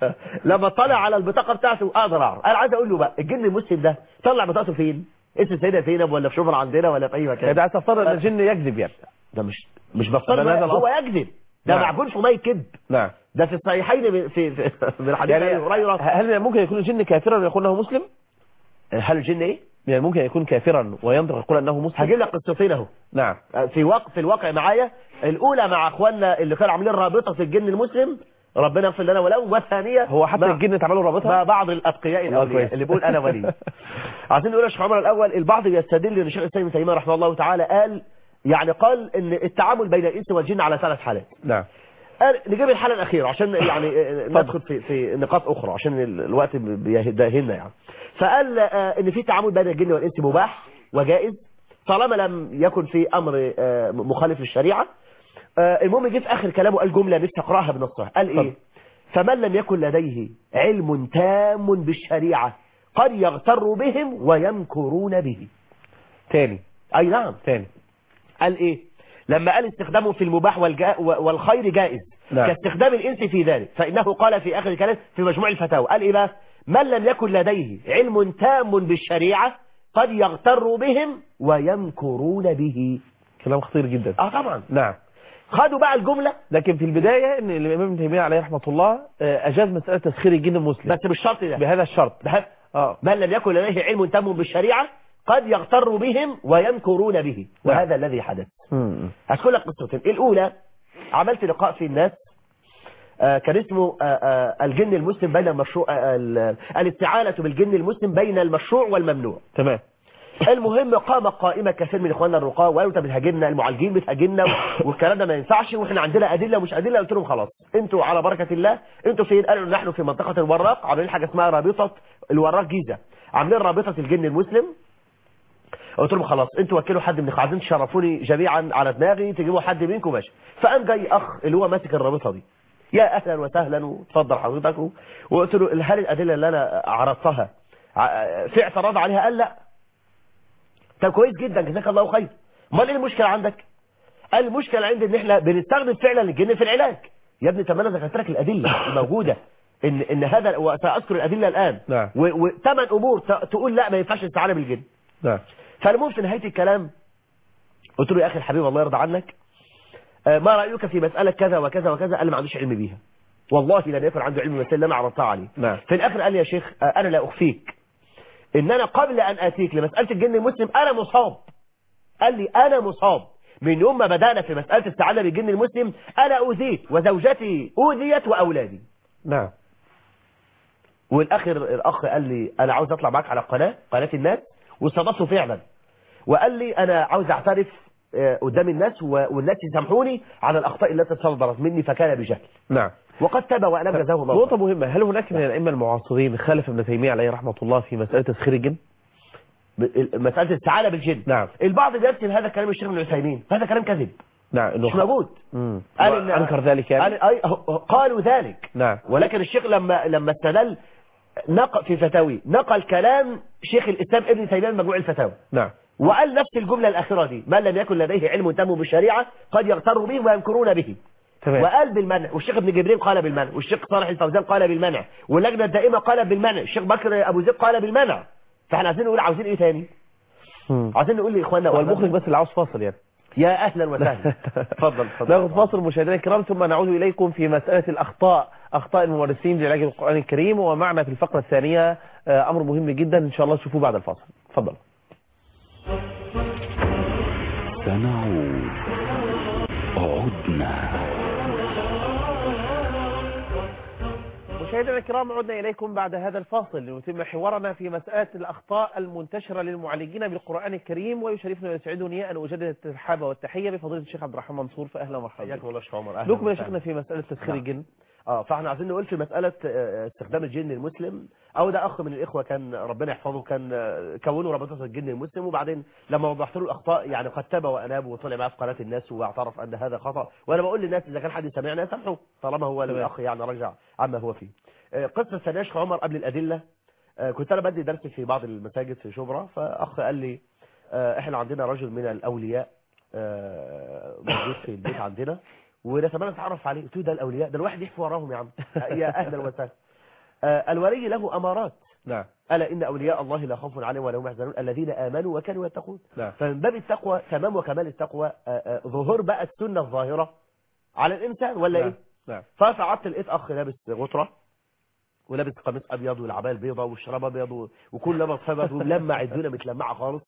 لما طلع على البطاقه بتاعته اقدر اعرف. انا عايز اقول له بقى الجن المسلم ده طلع بطاقته فين؟ اسم السيده زينب ولا في شبرا عندنا ولا في اي مكان؟ ده عايز تفترض ان الجن يكذب يعني. ده مش مش بفترض هو يكذب. ده نعم. معجون في ميه كذب. نعم. ده في الصحيحين في في من حديث ابي هريره. هل ممكن يكون الجن كافرا ويقول انه مسلم؟ هل الجن ايه؟ يعني ممكن يكون كافرا وينطق يقول انه مسلم. هجيب لك قصتين اهو. نعم. في واقع في الواقع معايا الاولى مع اخواننا اللي كانوا عاملين رابطه في الجن المسلم ربنا يغفر لنا ولهم والثانيه هو حتى الجن اتعملوا رابطه مع بعض الاتقياء الاولياء اللي بيقول انا ولي. عايزين نقول يا شيخ عمر الاول البعض بيستدل ان الشيخ الاسلام ابن تيميه رحمه الله تعالى قال يعني قال ان التعامل بين الانس والجن على ثلاث حالات. نعم. نجيب الحالة الأخيرة عشان يعني ندخل في في نقاط أخرى عشان الوقت بيهدهنا يعني. فقال إن في تعامل بين الجن والإنس مباح وجائز طالما لم يكن في أمر مخالف للشريعة. المهم جه في آخر كلامه قال جملة نفسي أقرأها بنصها قال إيه؟ فمن لم يكن لديه علم تام بالشريعة قد يغتر بهم ويمكرون به. تاني. أي نعم. تاني. قال إيه؟ لما قال استخدامه في المباح والخير جائز. نعم. كاستخدام الإنس في ذلك فإنه قال في آخر الكلام في مجموع الفتاوى قال إيه بقى من لم يكن لديه علم تام بالشريعة قد يغتر بهم ويمكرون به. كلام خطير جدا. اه طبعا. نعم. خدوا بقى الجملة لكن في البداية ان الإمام ابن تيمية عليه رحمة الله أجاز مسألة تسخير الجن المسلم بس بالشرط ده بهذا الشرط بهذا اه من لم يكن لديه علم تام بالشريعة قد يغتر بهم ويمكرون به. وهذا نعم. الذي حدث. هذكر لك قصتين. الأولى عملت لقاء في الناس آه كان اسمه آه آه الجن المسلم بين المشروع آه الاستعانة بالجن المسلم بين المشروع والممنوع. تمام. المهم قام قائمة كثير من اخواننا الرقاة وقالوا انت بتهاجمنا المعالجين بتهاجمنا والكلام ده ما ينفعش واحنا عندنا ادله ومش ادله. قلت لهم خلاص انتوا على بركة الله انتوا فين؟ قالوا نحن في منطقة الوراق عاملين حاجة اسمها رابطة الوراق جيزة عاملين رابطة الجن المسلم. قلت لهم خلاص انتوا وكلوا حد من عايزين تشرفوني جميعا على دماغي تجيبوا حد منكم ماشي. فقام جاي اخ اللي هو ماسك الرابطه دي يا اهلا وسهلا وتفضل حضرتك وقلت له هل الادله اللي انا عرضتها في اعتراض عليها؟ قال لا. طب كويس جدا جزاك الله خير. امال ايه المشكله عندك؟ قال المشكله عندي ان احنا بنستخدم فعلا الجن في العلاج. يا ابني طب انا ذكرت لك الادله الموجوده ان ان هذا وساذكر الادله الان نعم. وثمان امور تقول لا ما ينفعش الاستعانه بالجن. نعم. فالمهم في نهايه الكلام قلت له يا اخي الحبيب الله يرضى عنك ما رايك في مساله كذا وكذا وكذا؟ قال لي ما عنديش علم بيها، والله لم يكن عنده علم بالمسائل اللي انا عرضتها عليه. نعم. في الاخر قال لي يا شيخ انا لا اخفيك ان انا قبل ان اتيك لمساله الجن المسلم انا مصاب. قال لي انا مصاب من يوم ما بدانا في مساله استعانه بالجن المسلم انا اوذيت وزوجتي اوذيت واولادي. نعم. والاخر الاخ قال لي انا عاوز اطلع معاك على قناه قناه الناس، واستضفته فعلا وقال لي انا عاوز اعترف قدام الناس والناس يسامحوني على الاخطاء التي صدرت مني فكان بجهل. نعم. وقد تاب واناب جزاه الله. نقطه مهمه، هل هناك من الائمه المعاصرين خالف ابن تيميه عليه رحمه الله في مساله تسخير الجن؟ مساله الاستعانه بالجن. نعم. البعض بيرسل هذا كلام الشيخ ابن عثيمين، هذا كلام كذب. نعم. مش موجود. قال إن انكر ذلك يعني. قال قالوا ذلك. نعم. ولكن الشيخ لما لما استدل نقل في فتاوي نقل كلام شيخ الاسلام ابن تيميه من مجموع الفتاوى. نعم. وقال نفس الجمله الاخيره دي: من لم يكن لديه علم تام بالشريعه قد يغتر به وينكرون به. تمام. وقال بالمنع، والشيخ ابن جبريل قال بالمنع، والشيخ صالح الفوزان قال بالمنع، واللجنه الدائمه قال بالمنع، الشيخ بكر ابو زيد قال بالمنع. فاحنا عايزين نقول عاوزين ايه تاني؟ مم. عايزين نقول لاخواننا والمخرج بس اللي عاوز فاصل يعني. يا اهلا وسهلا. اتفضل اتفضل. ناخذ فاصل مشاهدينا الكرام ثم نعود اليكم في مساله الاخطاء، اخطاء الممارسين لعلاج القران الكريم، ومعنا في الفقره الثانيه امر مهم جدا ان شاء الله تشوفوه بعد الفاصل. اتفضل. سنعود. عدنا. مشاهدينا الكرام عدنا إليكم بعد هذا الفاصل لنتم حوارنا في مسألة الأخطاء المنتشرة للمعالجين بالقرآن الكريم، ويشرفني ويسعدني أن أجدد الترحاب والتحية بفضيلة الشيخ عبد الرحمن منصور، فأهلا ومرحبا. حياكم الله شيخ عمر. اهلا. نكمل يا شيخنا في مسألة تسخير الجن. اه فاحنا عايزين نقول في مسألة استخدام الجن المسلم، او ده اخ من الاخوة كان ربنا يحفظه كان كونوا رابطة الجن المسلم، وبعدين لما وضحت له الاخطاء يعني قد تاب واناب وطلع معاه في قناة الناس واعترف ان هذا خطأ، وانا بقول للناس اذا كان حد سمعنا سامحه طالما هو الاخ يعني رجع عما هو فيه. قصة ثانية شيخ عمر قبل الادلة، كنت انا بدي درس في بعض المساجد في شبرا، فاخ قال لي احنا عندنا رجل من الاولياء موجود في البيت عندنا ونتمنى نتعرف عليه. قلت له ده الاولياء ده الواحد يحفي وراهم يا عم. يا اهلا وسهلا. الولي له امارات. نعم. الا ان اولياء الله لا خوف عليهم ولا هم يحزنون الذين امنوا وكانوا يتقون. نعم. فمن باب التقوى تمام وكمال التقوى ظهور بقى السنه الظاهره على الانسان ولا نعم. ايه؟ نعم. فصعدت لقيت اخ لابس غطره ولابس قميص ابيض والعبايه البيضاء والشراب ابيض وكل لابس ابيض وملمع الدنيا متلمعه خالص.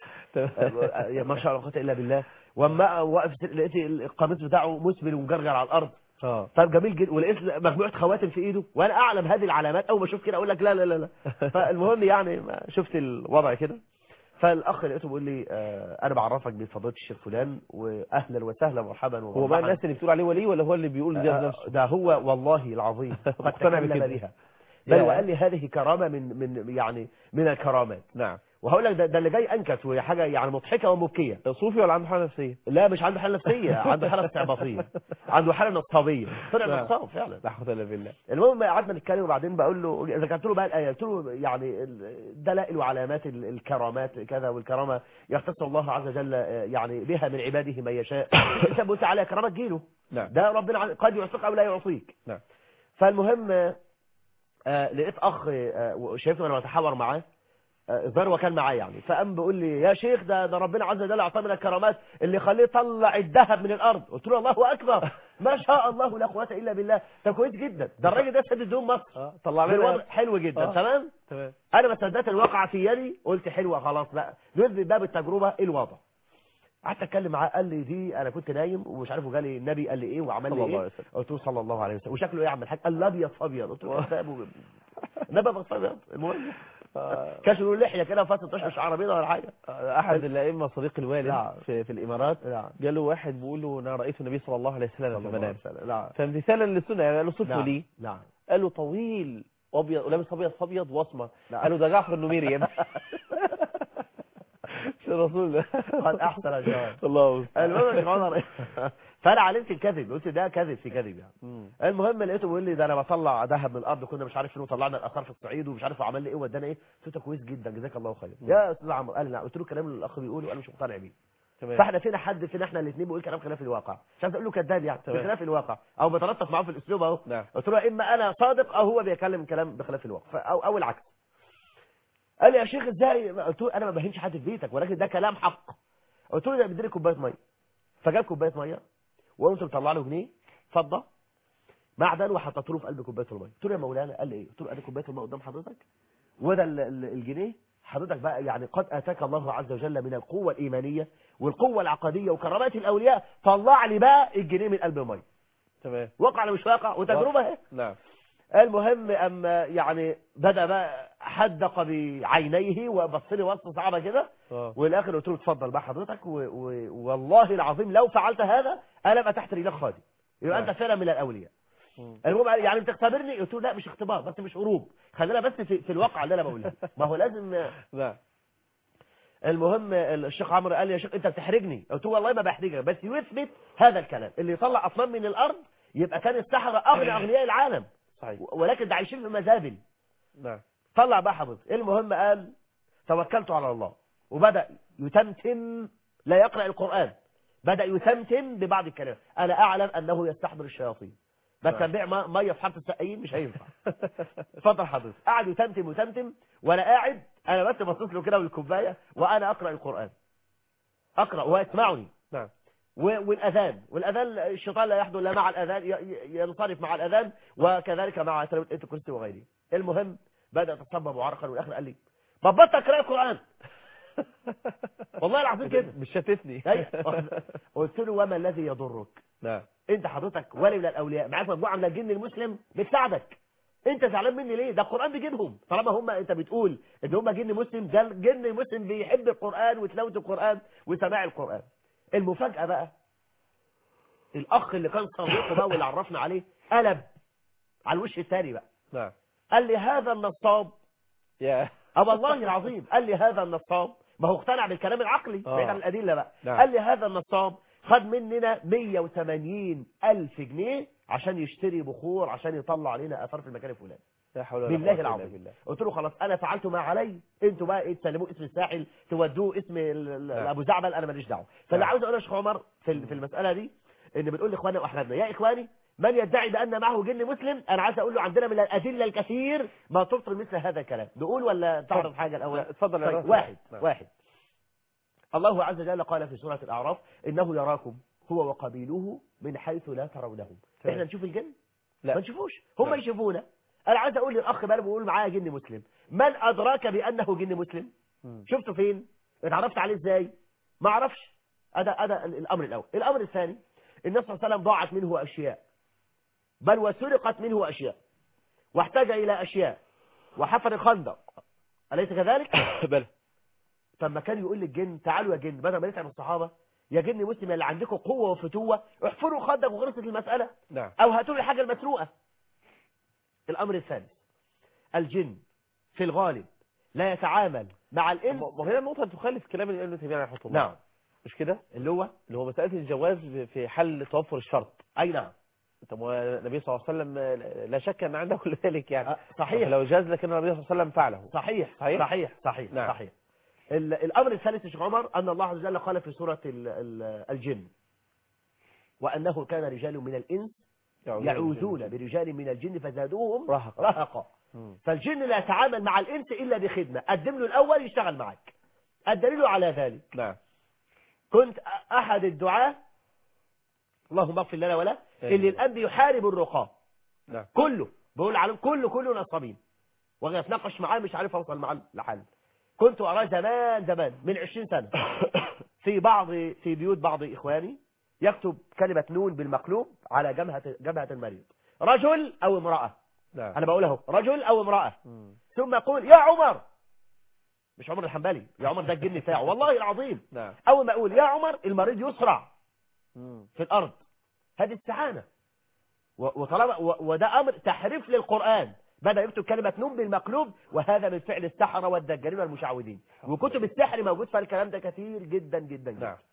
ما شاء الله الا بالله. واما واقف لقيت القميص بتاعه مسبل ومجرجر على الارض. اه طيب جميل جدا. ولقيت مجموعه خواتم في ايده، وانا اعلم هذه العلامات اول ما اشوف كده اقول لك لا لا لا لا. فالمهم يعني ما شفت الوضع كده، فالاخ لقيته بيقول لي آه انا بعرفك بفضيله الشيخ فلان واهلا وسهلا مرحبا. هو بقى الناس اللي بتقول عليه ولي ولا هو اللي بيقول ده آه نفسه؟ ده هو والله العظيم مقتنع تكلم بها، بل وقال لي هذه كرامه من من يعني من الكرامات. نعم. وهقول لك ده, ده اللي جاي انكت وهي حاجه يعني مضحكه ومبكيه. صوفي ولا عنده حاله نفسيه؟ لا مش عنده حاله نفسيه، عنده حاله استعباطيه، عنده حاله نصابيه. طلع نصاب فعلا. لا حول ولا بالله. المهم قعدنا نتكلم وبعدين بقول له ذكرت له بقى الايه، قلت له يعني دلائل وعلامات الكرامات كذا، والكرامه يختص الله عز وجل يعني بها من عباده من يشاء. انت قلت عليها كرامه تجيله. نعم. ده ربنا قد يعطيك او لا يعطيك. نعم. فالمهم آه لقيت اخ آه شايفه انا بتحاور معاه الظاهر وكان معاه يعني، فقام بيقول لي يا شيخ ده ده ربنا عز وجل اعطاه من الكرامات اللي يخليه يطلع الذهب من الارض. قلت له الله اكبر ما شاء الله لا قوه الا بالله. ده كويس جدا، ده الراجل ده سد دهون مصر. اه طلع لنا حلو جدا. آه. تمام تمام. انا ما صدقت الواقعه في يدي، قلت حلوه خلاص بقى نثبت باب التجربه ايه الوضع. قعدت اتكلم معاه قال لي دي انا كنت نايم ومش عارف وجالي النبي قال لي ايه وعمل لي ايه. قلت له صلى الله عليه وسلم. وشكله ايه يا عم الحاج؟ قال لي ابيض فابيض. قلت له كذاب النبي ابيض فابيض. المهم كشفوا له لحيه كده فاتت تشعر شعر بيضاء ولا حاجه. احد الائمه صديق الوالد لا. في في الامارات لا. قال له واحد بيقول له انا رايت النبي صلى الله عليه وسلم في المنام، لا. فامتثالا للسنه يعني قال له صفه لي. نعم. قال له طويل وابيض ولابس ابيض فابيض واسمر. قال له ده جعفر النميري يا ابني. الرسول ده قال احسن الجواب. الله المهم فانا علمت الكذب، قلت ده كذب في كذب يعني. مم. المهم لقيته بيقول لي ده انا بطلع ذهب من الارض، كنا مش عارف شنو طلعنا الاثار في الصعيد ومش عارف عمل لي ايه ودانا ايه. قلت له كويس جدا جزاك الله خير. يا استاذ عمرو قال لي قلت له الكلام اللي الاخ بيقوله انا مش مقتنع بيه. تمام. فاحنا فينا حد فينا احنا الاثنين بيقول كلام خلاف الواقع، مش عايز اقول له كذاب يعني تمام. بخلاف الواقع او بتلطف معاه في الاسلوب اهو. نعم. قلت له اما انا صادق او هو بيتكلم كلام بخلاف الواقع او او العكس. قال لي يا شيخ ازاي؟ قلت له انا ما بهنش حد في بيتك ولكن ده كلام حق. قلت له ده بديني كوبايه ميه، فجاب كوبايه ميه وقمت مطلع له جنيه فضه معدن وحطيت له في قلب كوبايه الميه. قلت له يا مولانا، قال لي ايه؟ قلت له ادي كوبايه الميه قدام حضرتك وده ال- ال- الجنيه، حضرتك بقى يعني قد اتاك الله عز وجل من القوه الايمانيه والقوه العقديه وكرامات الاولياء، طلع لي بقى الجنيه من قلب الميه. تمام. واقع ولا مش واقع؟ وتجربه اهي. نعم. المهم اما يعني بدا بقى حدق بعينيه وبص لي بصه صعبه كده، اه والاخر قلت له اتفضل بقى حضرتك و... و... والله العظيم لو فعلت هذا انا ابقى تحت رجلك خادم، يبقى نعم. انت فعلا من الاولياء. مم. المهم قال يعني بتختبرني؟ قلت له لا مش اختبار، بس مش هروب، خلينا بس في, في الواقع اللي انا بقوله. ما هو لازم. نعم. المهم الشيخ عمرو قال لي يا شيخ انت بتحرجني. قلت له والله ما بحرجك، بس يثبت هذا الكلام اللي يطلع اصنام من الارض يبقى كان السحرة اغنى اغنياء العالم، صحيح. ولكن ده عايشين في مزابل. نعم. طلع بقى حضرتك. المهم قال توكلت على الله وبدأ يتمتم، لا يقرأ القرآن، بدأ يتمتم ببعض الكلام. انا اعلم انه يستحضر الشياطين، بس نعم. نبيع ما- ميه في حاره السقايين مش هينفع. اتفضل حضرتك. قعد يتمتم وتمتم وانا قاعد انا بس باصص له كده بالكوبايه وانا اقرا القران، اقرا ويسمعني. نعم. و- والاذان والاذان الشيطان لا يحضر لا مع الاذان، ي- ي- ينصرف مع الاذان وكذلك مع تلاوه ايه الكرسي وغيره. المهم بدا يتصبب عرقا والاخر قال لي بطلت اقرا القران. والله العظيم كده مش شتتني. أيوة. قلت له وما الذي يضرك؟ نعم. انت حضرتك ولي من الاولياء، معاك مجموعه من الجن المسلم بتساعدك، انت زعلان مني ليه؟ ده القران بيجيبهم، طالما هم انت بتقول ان هم جن مسلم، ده الجن المسلم بيحب القران وتلاوه القران وسماع القران. المفاجاه بقى الاخ اللي كان صديقه بقى واللي عرفنا عليه قلب على الوش الثاني بقى، نعم. قال لي هذا النصاب. يا اه والله العظيم قال لي هذا النصاب، ما هو اقتنع بالكلام العقلي آه. بعيد عن الادله بقى. نعم. قال لي هذا النصاب خد مننا مية وثمانين ألف جنيه عشان يشتري بخور عشان يطلع علينا اثار في المكان الفلاني. لا حول ولا بالله قوة إلا العظيم. بالله. قلت له خلاص انا فعلت ما علي، انتوا بقى ايه تسلموه اسم الساحل تودوه اسم ال- ال- نعم. ابو زعبل، انا ماليش دعوه. فاللي نعم. عاوز اقوله يا شيخ عمر في ال- في المساله دي ان بنقول لاخواننا واحبابنا يا اخواني من يدعي بان معه جن مسلم، انا عايز اقول له عندنا من الادله الكثير ما تبطل مثل هذا الكلام. نقول ولا تعرض حاجه الاول؟ لا، اتفضل يا طيب رافع. واحد نعم. واحد الله عز وجل قال في سوره الاعراف انه يراكم هو وقبيله من حيث لا ترونهم. تمام. احنا نشوف الجن؟ لا. ما نشوفوش، هم نعم. يشوفونا. انا عايز اقول للاخ بقى بيقول معايا جن مسلم، من ادراك بانه جن مسلم؟ مم. شفته فين؟ اتعرفت عليه ازاي؟ ما اعرفش. هذا هذا الامر الاول. الامر الثاني النبي صلى الله عليه وسلم ضاعت منه اشياء، بل وسرقت منه اشياء، واحتاج الى اشياء، وحفر الخندق، اليس كذلك؟ بلى. طب ما كان يقول للجن تعالوا يا جن، بدل ما نتعب الصحابه يا جن مسلم اللي عندكم قوه وفتوه احفروا خندق وخلصت المساله، نعم. او هاتوا لي الحاجه المسروقه. الامر الثالث الجن في الغالب لا يتعامل مع الانس. وهنا النقطة تخالف كلام اللي قاله تيمية رحمه الله. نعم. مش كده؟ اللي هو اللي هو مسألة الجواز في حل توفر الشرط. اي نعم. طب والنبي صلى الله عليه وسلم لا شك ان عنده كل ذلك يعني. أه، صحيح. لو جاز لكن النبي صلى الله عليه وسلم فعله. صحيح صحيح صحيح صحيح, نعم. صحيح. ال- الامر الثالث يا شيخ عمر ان الله عز وجل قال في سوره ال- ال- الجن وانه كان رجال من الانس يعوذون برجال من الجن فزادوهم رهقا. رهقا. مم. فالجن لا يتعامل مع الانس الا بخدمه، قدم له الاول يشتغل معك. الدليل على ذلك نعم. كنت احد الدعاة اللهم اغفر لنا ولا اللي الان بيحارب الرقاه نعم. كله بقول عليهم كله كله نصابين، وانا اتناقش معاه مش عارف اوصل معاه لحل. كنت اراه زمان زمان من عشرين سنة في بعض في بيوت بعض اخواني يكتب كلمة نون بالمقلوب على جبهة جبهة المريض، رجل او امرأة. نعم. انا بقول اهو رجل او امرأة. مم. ثم يقول يا عمر، مش عمر الحنبلي، يا عمر ده الجن بتاعه والله العظيم. نعم. اول ما اقول يا عمر المريض يسرع مم. في الارض. هذه استعانة و- وطالما و- وده امر تحريف للقرآن. بدأ يكتب كلمة نون بالمقلوب، وهذا من فعل السحرة والدجالين والمشعوذين، وكتب السحر موجود فيها الكلام ده كثير جدا جدا جدا. نعم.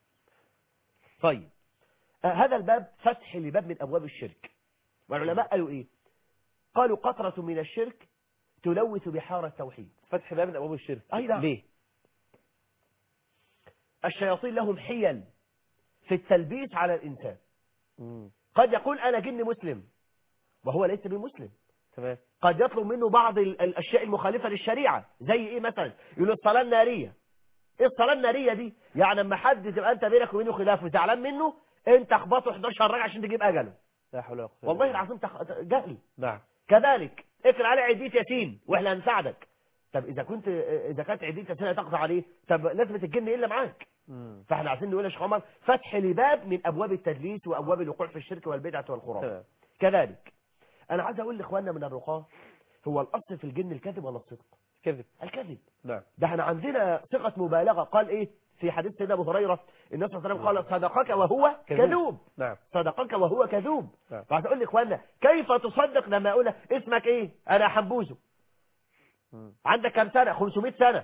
طيب آه هذا الباب فتح لباب من ابواب الشرك، والعلماء قالوا ايه؟ قالوا قطرة من الشرك تلوث بحار التوحيد. فتح باب من ابواب الشرك. أي نعم. ليه؟ الشياطين لهم حيل في التلبيس على الإنسان. مم. قد يقول أنا جن مسلم وهو ليس بمسلم. تمام. قد يطلب منه بعض ال- الأشياء المخالفة للشريعة، زي إيه مثلا؟ يقول الصلاة النارية. إيه الصلاة النارية دي؟ يعني لما حد تبقى أنت بينك وبينه خلاف وزعلان منه، أنت اخبطه احداشر ركعة عشان تجيب أجله. لا حول ولا قوة. والله العظيم تخ... جهل. نعم. كذلك اقرأ عليه عدية ياسين واحنا هنساعدك. طب إذا كنت إذا كانت عدية ياسين تقضى عليه، طب لازم الجن إيه اللي معاك؟ مم. فاحنا عايزين نقول يا شيخ عمر فتح لباب من أبواب التدليس وأبواب الوقوع في الشرك والبدعة والخرافة. تمام. كذلك أنا عايز أقول لإخواننا من الرقاة، هو الأصل في الجن الكذب ولا الصدق؟ كذب. الكذب. نعم. ده احنا عندنا صيغه مبالغه، قال ايه في حديث سيدنا ابو هريره، النبي صلى الله عليه وسلم قال صدقك وهو كذوب. كذوب. نعم. صدقك وهو كذوب. نعم. فعايز اقول لاخواننا كيف تصدق لما اقول اسمك ايه؟ انا حنبوزه. مم. عندك كام سنه؟ خمسمائة سنه.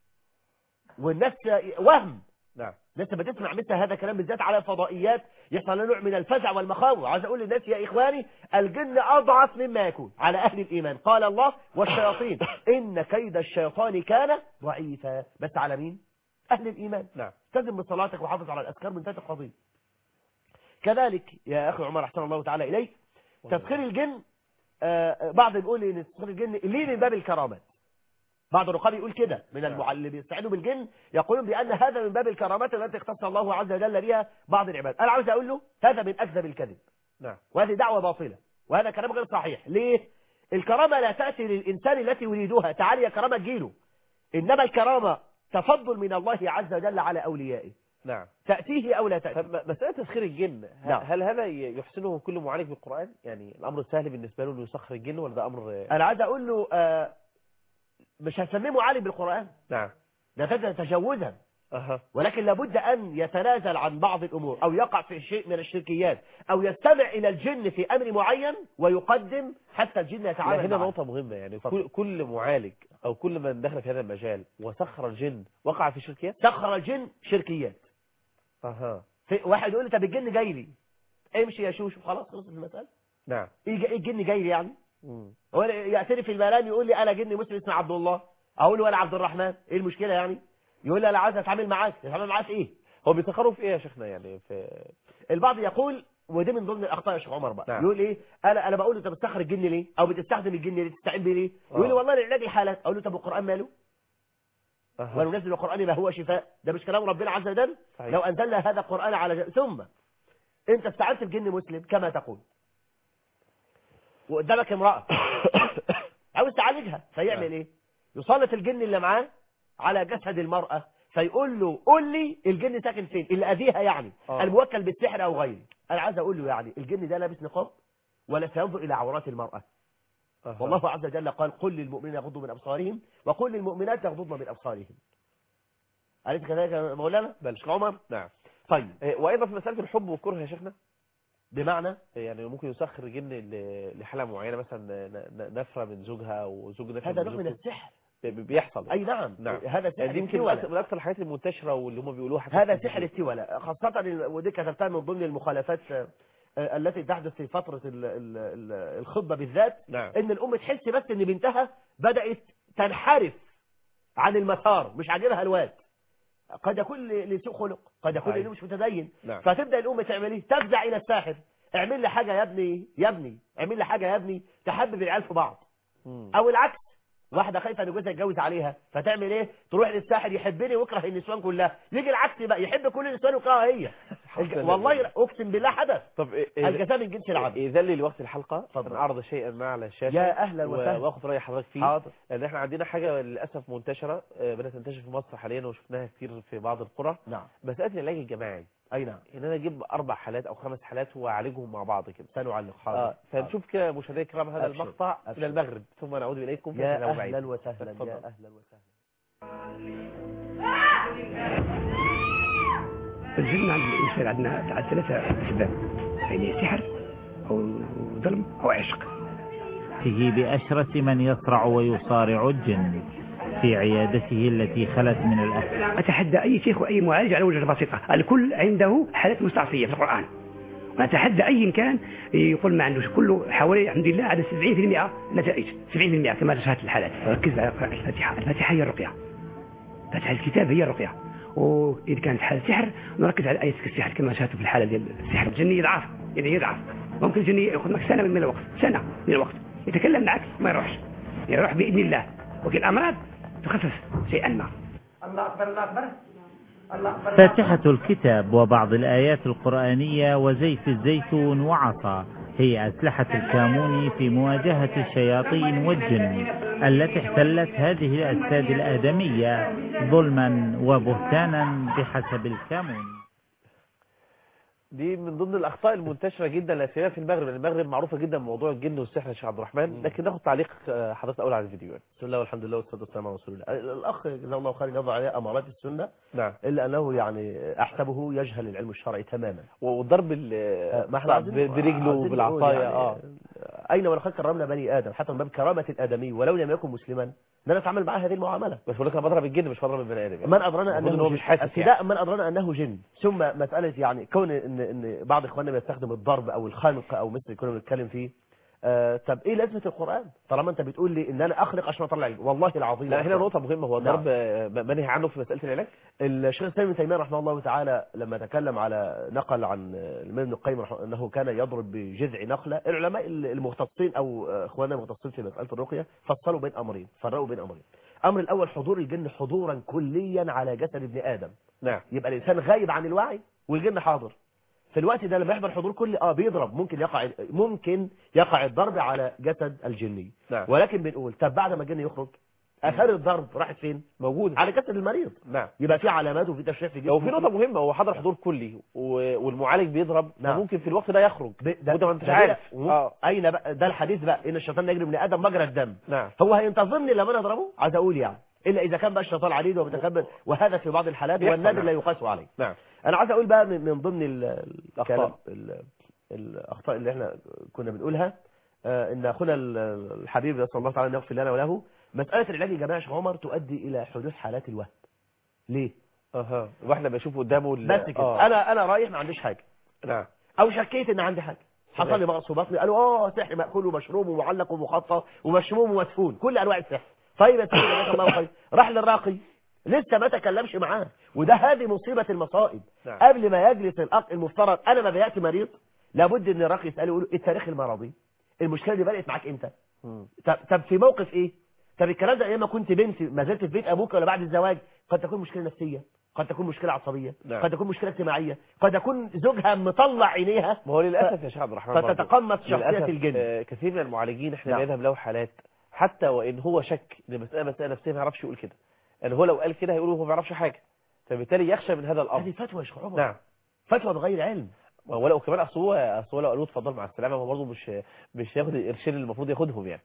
والناس وهم. نعم. لسه بتسمع مثل هذا الكلام بالذات على الفضائيات، يحصل له نوع من الفزع والمخاوف. عايز اقول للناس يا اخواني الجن اضعف مما يكون على اهل الايمان. قال الله والشياطين ان كيد الشيطان كان ضعيفا. بس على مين؟ اهل الايمان. نعم. التزم بصلاتك وحافظ على الاذكار من ذات القضيه. كذلك يا اخي عمر احسن الله تعالى اليك، تسخير الجن آه بعض بيقول ان تسخير الجن ليه من باب الكرامات. بعض الرقاب يقول كده من المع... اللي بيستعينوا بالجن يقولون بأن هذا من باب الكرامات التي اختص الله عز وجل بها بعض العباد. أنا عاوز أقول له هذا من أكذب الكذب. نعم. وهذه دعوة باطلة وهذا كلام غير صحيح. ليه؟ الكرامة لا تأتي للإنسان التي يريدها، تعالي يا كرامة تجيله. إنما الكرامة تفضل من الله عز وجل على أوليائه. نعم. تأتيه أو لا تأتيه. طب مسألة تسخير الجن ه- نعم. هل هذا ي- يحسنه كل معالج بالقرآن؟ يعني الأمر سهل بالنسبة له إنه يسخر الجن ولا ده أمر؟ أنا عايز أقول له آه مش هسميه معالج بالقرآن، نعم. ده ده تجوزا. أها. ولكن لابد أن يتنازل عن بعض الأمور أو يقع في شيء من الشركيات أو يستمع إلى الجن في أمر معين ويقدم حتى الجن لا، يتعامل هنا معه. نقطة مهمة، يعني اتفضل. كل كل معالج أو كل من دخل في هذا المجال وسخر الجن وقع في شركيات. سخر الجن شركيات. أها. في واحد يقول لي طب الجن جاي لي، امشي يا شوشو خلاص خلصت المسألة. نعم. ايه ج- إيه الجن جاي لي يعني؟ مم. هو يأتيني في المنام يقول لي أنا جن مسلم اسمه عبد الله، أقول له أنا عبد الرحمن، إيه المشكلة يعني؟ يقول لي أنا عايز أتعامل معاك، أتعامل معاك في إيه؟ هو بيسخروا في إيه يا شيخنا يعني في؟ البعض يقول ودي من ضمن الاخطاء يا شيخ عمر بقى، نعم. يقول ايه انا انا بقول له طب بتسخر الجن ليه او بتستخدم الجن ليه تستعين بيه ليه؟ يقول لي آه. والله لعلاج الحالات. اقول له طب القران ماله؟ أها. وننزل القران ما هو شفاء، ده مش كلام ربنا عز وجل؟ صحيح. لو انزلنا هذا القران على ج... ثم انت استعنت بجن مسلم كما تقول وقدامك امراه عاوز تعالجها فيعمل نعم. ايه؟ يسلط الجن اللي معاه على جسد المراه فيقول له قول لي الجن ساكن فين اللي اذيها يعني آه. الموكل بالسحر او غيره. انا عايز اقول له يعني الجن ده لابس نقاب ولا سينظر الى عورات المراه. أها. والله عز وجل قال قل للمؤمنين يغضوا من ابصارهم وقل للمؤمنات يغضضن من ابصارهم. أليس كذلك يا مولانا؟ بل. شيخ عمر؟ نعم. طيب إيه، وأيضا في مسألة الحب والكره يا شيخنا، بمعنى إيه، يعني ممكن يسخر جن ل- لحالة معينة مثلا ن- ن- نفرة من زوجها أو زوج نفرة هذا من نوع من زوجته. السحر. بي- بيحصل. اي نعم, نعم. هذا سحر يعني دي يمكن من التولى. أكثر- من أكثر الحاجات المنتشرة واللي هم بيقولوها حتى هذا في سحر الفيديو. التولى خاصة ال- ودي كتبتها من ضمن المخالفات آه، آه، التي تحدث في فترة ال- ال- ال- الخطبة بالذات. نعم. ان الام تحس بس ان بنتها بدأت تنحرف عن المسار مش عاجبها الواد. قد يكون ل- لسوء خلق قد يكون صحيح. لانه مش متدين. نعم. فتبدأ الام تعمل ايه؟ تفزع الى الساحر اعمل لي حاجة يا ابني يا ابني اعمل لي حاجة يا ابني تحبب العيال في بعض. مم. او العكس واحده خايفه ان جوزها يتجوز عليها فتعمل ايه؟ تروح للساحر يحبني ويكره النسوان كلها. يجي العكس بقى يحب كل النسوان ويكرهها هي. الج... والله اقسم بالله حدث. طب إيه إيه الجزاء من جنس العمل. إذا لي لوقت الحلقة اتفضل. أنا أعرض شيئا ما على الشاشة يا أهلا و- وسهلا. وآخذ رأي حضرتك فيه. حاضر. لأن إحنا عندنا حاجة للأسف منتشرة آه، بدأت تنتشر في مصر حاليا وشفناها كتير في بعض القرى. نعم. مسألة العلاج الجماعي، اي نعم. إن أنا أجيب أربع حالات أو خمس حالات وأعالجهم مع بعض كده. سنعلق. حاضر. آه فنشوف كده مشاهدينا الكرام هذا أبشر. المقطع أبشر. من المغرب ثم نعود إليكم في يا الحلقة بعيد. اهلا وسهلا. اتفضل. يا اهلا وسهلا. الظلم عند الإنسان عندنا على ثلاثة أسباب، يعني سحر أو ظلم أو عشق. به بأشرة من يصرع ويصارع الجن في عيادته التي خلت من الأهل. أتحدى أي شيخ وأي معالج على وجه البسيطة، الكل عنده حالات مستعصية في القرآن. ونتحدى أي كان يقول ما عندوش، كله حوالي الحمد لله على سبعين بالمئة نتائج، سبعين بالمئة كما تشاهد الحالات. ركز على الفاتحة، الفاتحة هي الرقية. فتح الكتاب هي الرقية. وإذا كانت حالة سحر نركز على آية السحر كما شاهدت في الحالة ديال السحر. الجني يضعف يعني يضعف، ممكن الجني يأخذ معك سنة من الوقت، سنة من الوقت يتكلم معك ما يروحش، يروح بإذن الله. وكل الأمراض تخفف شيئا ما. الله أكبر الله أكبر الله أكبر. فاتحة الكتاب وبعض الآيات القرآنية وزيت الزيتون وعصا هي أسلحة الكامون في مواجهة الشياطين والجن التي احتلت هذه الأجساد الآدمية ظلما وبهتانا بحسب الكامون. دي من ضمن الأخطاء المنتشرة جدا لا سيما في المغرب. المغرب معروفة جدا بموضوع الجن والسحر يا شيخ عبد الرحمن، لكن ناخد تعليق حضرتك أول على الفيديو. بسم الله والحمد لله والصلاة والسلام على رسول الله. الأخ جزاه الله خير يضع عليه أمارات السنة، نعم، إلا أنه يعني أحسبه يجهل العلم الشرعي تماما. والضرب ما احنا برجله بالعصاية. يعني اه أين ولقد كرمنا بني آدم، حتى من باب كرامة الآدمي ولو لم يكن مسلما لا نتعامل معاه هذه المعاملة. بس بقول لك انا بضرب الجن مش بضرب البني آدم. من أدرانا أنه مش حاسس ابتداء يعني. من أدرانا أنه جن، ثم مسألة يعني كون إن إن بعض إخواننا بيستخدم الضرب أو الخنق أو مثل كنا بنتكلم فيه. آه طب ايه لازمه القران طالما انت بتقول لي ان انا اخلق عشان اطلع العلم؟ والله العظيم لا هنا نقطه مهمه، هو الضرب نعم. منهي عنه في مساله العلاج. الشيخ الاسلام ابن تيميه رحمه الله تعالى لما تكلم على نقل عن الامام ابن القيم انه كان يضرب بجذع نخله، العلماء المختصين او اخواننا المختصين في مساله الرقيه فصلوا بين امرين، فرقوا بين امرين. الامر الاول حضور الجن حضورا كليا على جسد ابن ادم. نعم. يبقى الانسان غايب عن الوعي والجن حاضر في الوقت ده. لما يحضر حضور كلي اه بيضرب، ممكن يقع ممكن يقع الضرب على جسد الجني. نعم. ولكن بنقول طب بعد ما الجن يخرج اثار الضرب راحت فين؟ موجود على جسد المريض. نعم. يبقى في علامات وفي تشريح في جسمه. لو في نقطه مهمه، هو حضر حضور كلي والمعالج بيضرب، نعم. ممكن في الوقت ده يخرج وده ما انتش عارف اه اين بقى ده الحديث بقى ان الشيطان يجري من ادم مجرى الدم. نعم. هو هينتظرني لما انا اضربه؟ عايز اقول يعني الا اذا كان بقى الشيطان عنيد ومتكبر، وهذا في بعض الحالات والنادر نعم. لا يقاس عليه. نعم. انا عايز اقول بقى من ضمن الاخطاء الاخطاء اللي احنا كنا بنقولها آه ان اخونا الحبيب نسال الله تعالى ان يغفر لنا وله، مساله العلاج الجماعي يا شيخ عمر تؤدي الى حدوث حالات الوهم. ليه؟ اها واحنا بنشوف قدامه بس كده آه. انا انا رايح ما عنديش حاجه. نعم. او شكيت ان عندي حاجه، حصل لي مغص بطني، قالوا اه سحر ماكول ومشروب ومعلق ومخطط ومشموم ومدفون، كل انواع السحر. طيب يا سيدي جزاك الله خير، راح للراقي لسه ما تكلمش معاه، وده هذه مصيبه المصائب. نعم. قبل ما يجلس الاخ المفترض انا ما بياتي مريض لابد ان الراقي يساله يقول له التاريخ المرضي، المشكله دي بدات معاك امتى؟ طب طب في موقف ايه؟ طب الكلام ده ايام ما كنت بنت ما زلت في بيت ابوك ولا بعد الزواج؟ قد تكون مشكله نفسيه، قد تكون مشكله عصبيه. نعم. قد تكون مشكله اجتماعيه، قد يكون زوجها مطلع عينيها. ما هو للاسف يا شيخ عبد الرحمن فتتقمص شخصيه الجن. آه كثير من المعالجين احنا نعم. بنذهب له حالات حتى وان هو شك ان المساله مساله نفسيه ما يعرفش يقول كده، يعني هو لو قال كده هيقول هو ما يعرفش حاجه، فبالتالي يخشى من هذا الامر. هذه فتوى يا شيخ عمر. نعم. فتوى بغير علم. ولو كمان اصل هو اصل هو لو قالوا اتفضل مع السلامه هو برضه مش مش ياخد القرشين اللي المفروض ياخدهم يعني.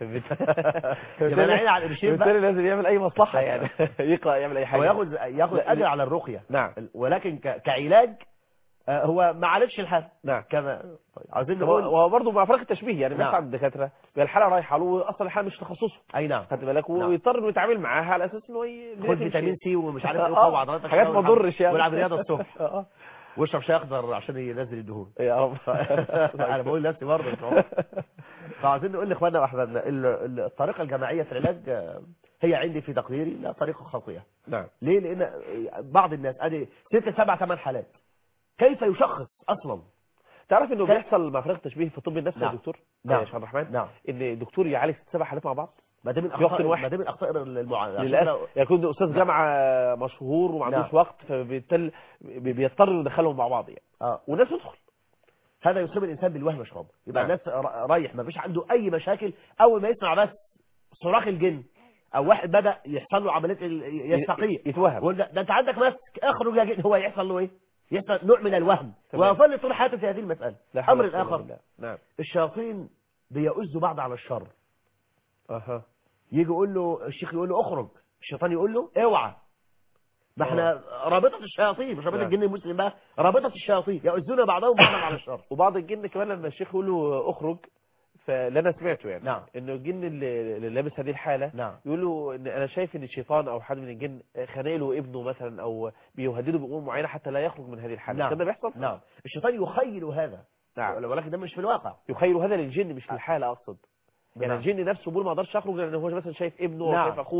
يبقى عيني على القرشين بقى، بالتالي لازم يعمل اي مصلحه يعني يقرا يعمل اي حاجه وياخد ياخد اجر على الرقيه. نعم. ولكن كعلاج هو ما عالجش الحال. نعم. كما عايزين نقول نقول هو برضه مع فرق التشبيه يعني. نعم. بس عند الدكاتره الحاله رايحه له اصلا الحاله مش تخصصه. اي نعم. خدت بالك ويضطر انه يتعامل معاها على اساس انه خد فيتامين سي ومش عارف ايه وقوي عضلاتك حاجات ما تضرش يعني، والعب رياضه الصبح اه واشرب شاي اخضر عشان ينزل الدهون يا رب. انا بقول لنفسي برضه فعايزين نقول لاخواننا واحبابنا الطريقه الجماعيه في العلاج هي عندي في تقديري لا طريقه خاطئه. نعم. ليه؟ لان بعض الناس ادي ست سبع ثمان حالات، كيف يشخص اصلا؟ تعرف انه بيحصل مع فرق التشبيه في الطب النفسي. نعم. يا دكتور نعم. يا شيخ عبد الرحمن. نعم. ان الدكتور يعالج ست سبع حالات مع بعض ما ده من اخطاء ما ده من اخطاء المعالجه للاسف. يكون استاذ نعم. جامعه مشهور وما عندوش نعم. وقت فبالتالي بيضطر يدخلهم مع بعض يعني اه والناس تدخل. هذا يصيب الانسان بالوهم يا شباب. يبقى نعم. الناس رايح ما فيش عنده اي مشاكل، اول ما يسمع بس صراخ الجن او واحد بدا يحصل له عمليه يستقيء يتوهم، ده, ده انت عندك مسك اخرج يا جن، هو يحصل له ايه؟ يحصل نوع من الوهم ويظل طول حياته في هذه المساله. امر الاخر نعم. الشياطين بيؤذوا بعض على الشر. اها يجي يقول له الشيخ يقول له اخرج، الشيطان يقول له اوعى. ما احنا رابطه الشياطين مش رابطه الجن المسلم بقى، رابطه الشياطين يؤذون بعضهم بعضا على الشر. وبعض الجن كمان لما الشيخ يقول له اخرج، فاللي انا سمعته يعني نعم. انه الجن اللي, اللي لابس هذه الحاله نعم. يقول له ان انا شايف ان الشيطان او حد من الجن خانق له ابنه مثلا او بيهدده بامور معينه حتى لا يخرج من هذه الحاله. نعم. كده بيحصل. نعم. الشيطان يخيل هذا. نعم. ولكن ده مش في الواقع. يخيل هذا للجن مش في الحاله اقصد. يعني نعم. الجن نفسه بيقول ما اقدرش اخرج لان هو مثلا شايف ابنه نعم. وشايف اخوه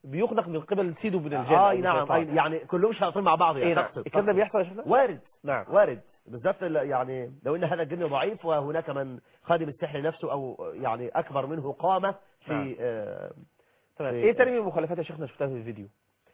بيخنق من قبل سيده من الجن اه أو نعم الشيطان. أي يعني كلهم شياطين مع بعض يعني. إيه نعم. تقصد الكلام ده تقصد. بيحصل يا شيخنا؟ وارد نعم. وارد بالذات ال- يعني لو ان هذا الجن ضعيف وهناك من خادم السحر نفسه او يعني اكبر منه قامه في نعم. آه تمام. في- ايه تاني من المخالفات يا شيخنا شفتها في الفيديو؟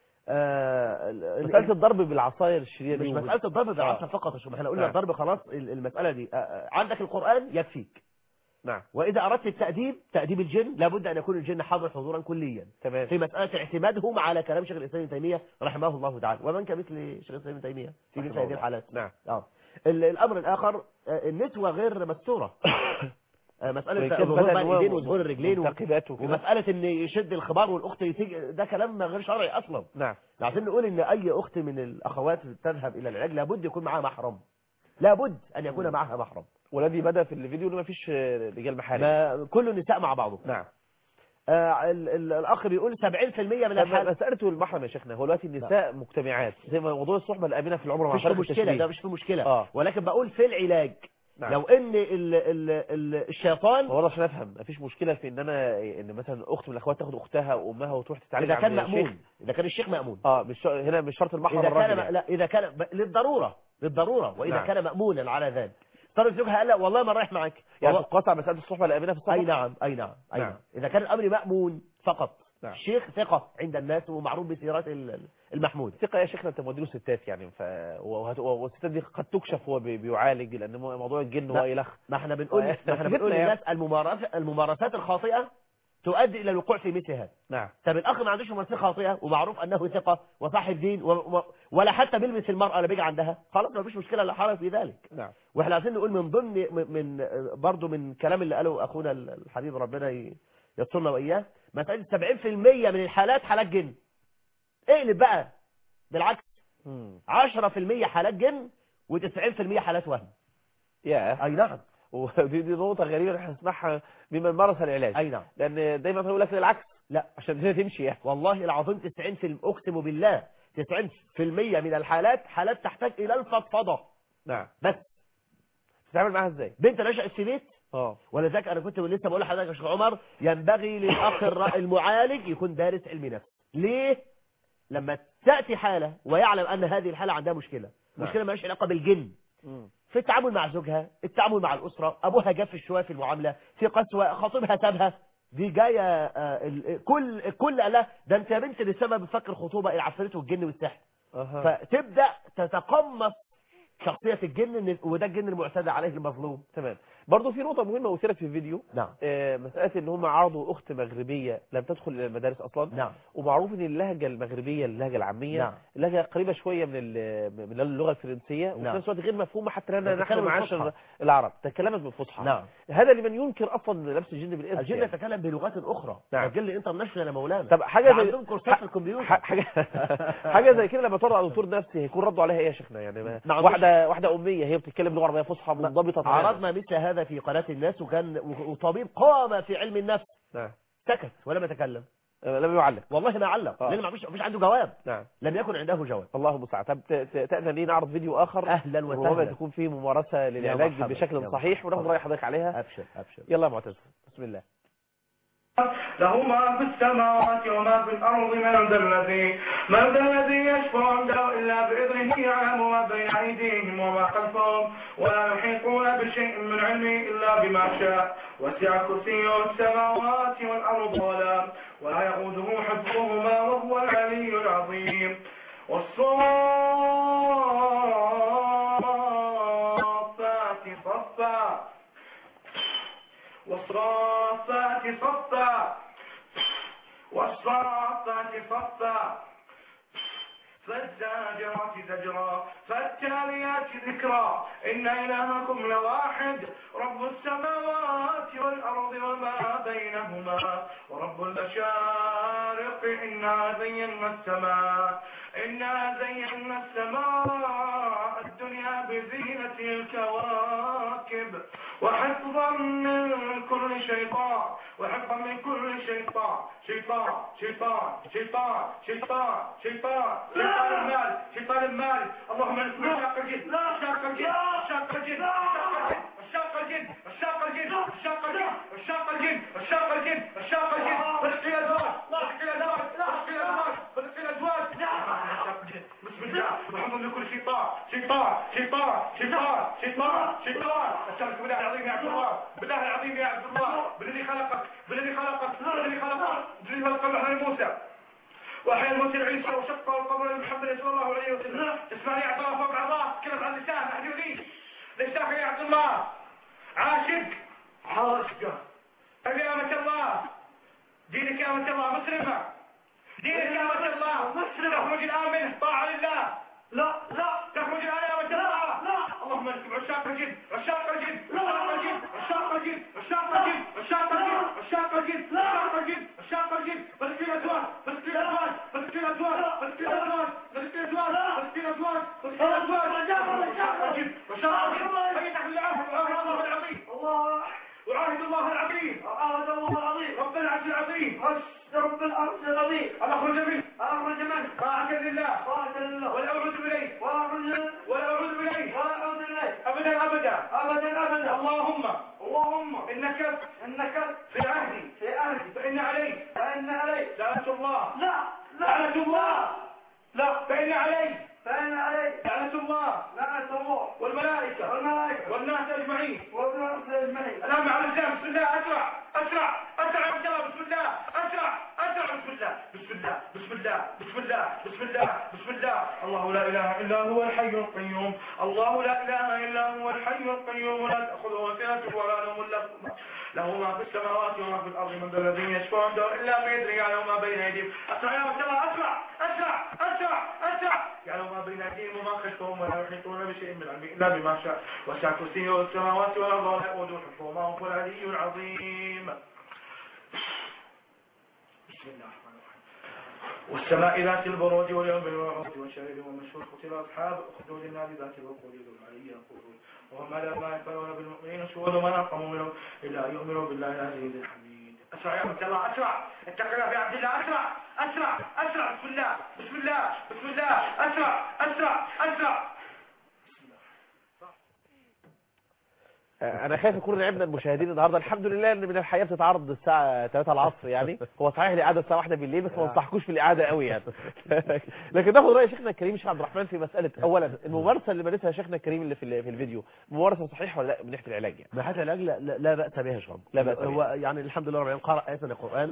آه ال- مسألة الضرب بالعصاير الشديدة مش دي وبال- مساله الضرب بالعصا آه. فقط يا شيخ، احنا قلنا نعم. الضرب خلاص ال- المساله دي آه، آه، عندك القران يكفيك. نعم. واذا اردت التاديب تاديب الجن لابد ان يكون الجن حاضر حضورا كليا تمام. في مساله اعتمادهم على كلام شيخ الاسلام ابن تيميه رحمه الله تعالى، ومن كمثل شيخ الاسلام ابن تيميه في مثل رحمه هذه الله. الحالات. نعم. اه ال- الامر الاخر آه، النسوه غير مستوره. آه، مساله وكيف ظهور بدأ بقى إن هو الايدين وظهور الرجلين و- منتقبات وكده. ومساله ان يشد الخمار والاخت يتج... ده كلام غير شرعي اصلا. نعم. عشان نقول ان اي اخت من الاخوات تذهب الى العلاج لابد يكون معها محرم، لابد ان يكون معها محرم. والذي بدأ في الفيديو انه ما فيش رجال محارم. ما كل النساء مع بعضهم. نعم. آه ال- ال- الاخ بيقول سبعين بالمئة من الحالات مسألة المحرم يا شيخنا هو دلوقتي النساء مجتمعات زي ما موضوع الصحبة الآمنة في العمر مع مش في فرق مشكله، التشبيه. ده مش في مشكله آه. ولكن بقول في العلاج. نعم. لو ان ال ال ال الشيطان والله عشان افهم مفيش مشكله في ان انا ان مثلا اخت من الاخوات تاخد اختها وامها وتروح تتعالج اذا كان عند الشيخ. مأمون، اذا كان الشيخ مأمون. اه مش هنا مش شرط المحرم اذا الراجل كان يعني. لا اذا كان ب- للضروره للضروره واذا نعم. كان مأمونا على ذلك. طرف زوجها قال لا والله ما رايح معاك يعني والله- تقاطع مسألة الصحبة الآمنة في السفر. اي نعم اي نعم اي نعم. نعم اذا كان الامر مأمون فقط. نعم. الشيخ ثقه عند الناس ومعروف بسيرات ال- المحمود. ثقة يا شيخنا انت موديله ستات يعني ف وهت- والستات دي قد تكشف هو بي- بيعالج لان مو- موضوع الجن لا. هو يلخ. ما احنا بنقول ما احنا فتنة بنقول يعني. للناس الممارسات الممارسات الخاطئه تؤدي الى الوقوع في مثل هذا. نعم. طب الاخ ما عندوش ممارسات خاطئه ومعروف انه ثقه وصاحب دين و... و... ولا حتى بيلمس المراه اللي بيجي عندها، خلاص ما فيش مشكله لا حرج في ذلك. نعم. واحنا عايزين نقول من ضمن من من- برضه من كلام اللي قاله اخونا الحبيب ربنا ي- يسترنا واياه، مساله سبعين بالمئة من الحالات حالات جن. اقلب بقى بالعكس، مم. عشرة بالمئة حالات جن وتسعين بالمئة حالات وهم. يا اي نعم ودي دي نقطة غريبة احنا نسمعها بمن مارس العلاج. اي نعم. لان دايما بيقول لك العكس لا عشان الدنيا تمشي يعني. والله العظيم تسعين في الم- اقسم بالله تسعين بالمئة من الحالات حالات تحتاج الى الفضفضه. نعم. بس تتعامل معاها ازاي؟ بنت نشأت في بيت، اه ولذلك انا كنت لسه بقول لحضرتك يا شيخ عمر ينبغي للاخ الر- المعالج يكون دارس علم نفس. ليه؟ لما تاتي حاله ويعلم ان هذه الحاله عندها مشكله، نعم. مشكله مالهاش علاقه بالجن، مم. في التعامل مع زوجها، التعامل مع الاسره، ابوها جاف شويه في المعامله، في قسوه، خطيبها سابها، دي جايه آه، ال- كل كل قال لها ده انت يا بنت اللي سبب فك الخطوبه العفريت والجن والسحر. اها. فتبدا تتقمص شخصيه الجن، إن- وده الجن المعتدى عليه المظلوم. تمام. برضه في نقطة مهمة أثيرت في الفيديو. نعم. آه، مسألة ان هم عرضوا اخت مغربية لم تدخل الى المدارس اصلا. نعم. ومعروف ان اللهجة المغربية اللهجة العامية نعم. لهجة قريبة شوية من ال- من اللغة الفرنسية وفي نعم. نفس الوقت غير مفهومة حتى لنا نحن تتكلم معاشر بالفصحى. العرب تكلمت بالفصحى. نعم. هذا لمن ينكر اصلا لبس الجن بالإذن. الجن يتكلم بلغات اخرى. نعم. الجن انترناشونال يا مولانا. طب حاجة ده زي عندهم كورسات في الكمبيوتر. ح- حاجة حاجة زي كده لما ترد على دكتور نفسي هيكون ردوا عليها ايه يا شيخنا يعني ما- ما عندوش- واحدة واحدة أمية هي بتتكلم لغة عربية فصحى منضبطة تماما. عرضنا مثل هذا في قناة الناس وكان وطبيب قام في علم النفس نعم. سكت ولم يتكلم. آه، لم يعلق. والله ما علق آه. لان ما فيش ما فيش عنده جواب. نعم. لم يكن عنده جواب. الله المستعان. طب ت- ت- تأذن لي نعرض فيديو آخر اهلا ربما وسهلا. تكون فيه ممارسة للعلاج مرحبا. بشكل يا صحيح مرحبا. وناخد رأي حضرتك عليها. ابشر ابشر. يلا يا معتز بسم الله. له ما في السماوات وما في الأرض من ذا الذي من ذا الذي يشفع عنده إلا بإذنه يعلم ما بين أيديهم وما خلفهم ولا يحيطون بشيء من علمه إلا بما شاء وسع كرسيه السماوات والأرض ولا ولا يؤوده حفظهما وهو العلي العظيم. والصافات صفا والصافات صفا والصافات صفا فالزاجرات زجرا فالتاليات ذكرا إن إلهكم لواحد رب السماوات والأرض وما بينهما ورب المشارق إنا زينا السماء إنا زينا السماء الدنيا بزينة الكواكب وحفظا من كل شيطان وحفظا من كل شيطان شيطان شيطان شيطان شيطان شيطان شيطان المال شيطان المال اللهم انصر شاق الجن شاق الجن شاق الجن شاق الجن شاق الجن شاق الجن شاق الجن شاق الجن شاق الجن شاق الجن اشقي الدار اشقي الدار اشقي الدار وحفظ من كل شيطان شيطان شيطان شيطان شيطان شيطان أسألك بالله العظيم يا عبد الله بالله العظيم يا عبد الله بالذي خلقك بالذي خلقك بالذي خلقك بالذي خلق البحر موسى وأحيا الموت عيسى وشق القبر محمد صلى الله عليه وسلم اسمعني يا عبد الله فوق عضاك كلمة عن لسان محجوزين لسانك يا عبد الله عاشق عاشق أبي أمة الله دينك يا أمة الله مسلمة دينك يا أمة الله مسلمة تخرج الآن منه طاعة لله لا لا تخرج الآن يا أمة الله لا اللهم انكم عشاق الجن عشاق الجن عشاق الجن عشاق الجن عشاق الجن عشاق الجن عشاق الجن عشاق الجن فلسطين أزواج فلسطين أزواج فلسطين أزواج فلسطين أزواج فلسطين أزواج فلسطين أزواج فلسطين أزواج عشاق الجن عشاق الجن فإنك العفو وعاهد الله العظيم الله وعاهد الله العظيم وعاهد الله العظيم رب العرش العظيم رب العرش العظيم أخرج منه أخرج منه طاعة لله طاعة لله ولا أعود إليه ولا أعود ولا أعود إليه ولا أعود إليه أبدا أبدا أبدا أبدا اللهم اللهم إنك إنك في عهدي في عهدي فإن عليك فإن عليك لعنة الله لا لعنة الله لا فإن عليك فإن عليك لعنة الله لعنة الله والملائكة والملائكة والناس أجمعين والناس أجمعين الآن على الإسلام بسم الله أسرع أسرع أسرع يا الله بسم الله أسرع أسرع بسم الله بسم الله بسم الله بسم الله بسم الله بسم الله الله لا إله إلا هو الحي القيوم الله لا إله إلا هو الحي القيوم لا تأخذه سنة ولا نوم له له ما في السماوات وما في الأرض من ذا الذي يشفع عنده إلا بإذنه يعلم ما بين أيديهم أسرع يا الله أسرع أسرع أسرع أسرع يعلم ما بين أيديهم وما خلفهم ولا يحيطون بشيء من علمه إلا بما شاء وسع كرسيه السماوات والأرض ولا يؤوده حفظهما وهو العلي العظيم بسم الله الرحمن الرحيم والسماء ذات البروج واليوم الموعود والشهر والمشهور قتل أصحاب أخدود النار ذات الوقود ذو العلي يقولون وهم على ما يفعلون بالمؤمنين شهود ما نقموا منهم إلا أن يؤمنوا بالله العزيز الحميد أسرع يا عبد الله أسرع اتقنا في عبد الله أسرع أسرع أسرع بسم الله بسم الله بسم الله أسرع أسرع أسرع انا خايف يكون لعبنا المشاهدين النهارده. الحمد لله ان من الحياه بتتعرض الساعه ثلاثة العصر يعني هو صحيح الاعاده الساعه واحدة بالليل بس ما انصحكوش في الاعاده قوي يعني لكن ناخد راي شيخنا الكريم الشيخ عبد الرحمن في مساله اولا الممارسه اللي مارسها شيخنا الكريم اللي في في الفيديو ممارسه صحيحه ولا لا من ناحيه العلاج يعني؟ من ناحيه العلاج لا, لا, لا باس بها شرب لا باس هو يعني الحمد لله رب العالمين قرأ آيات من القرآن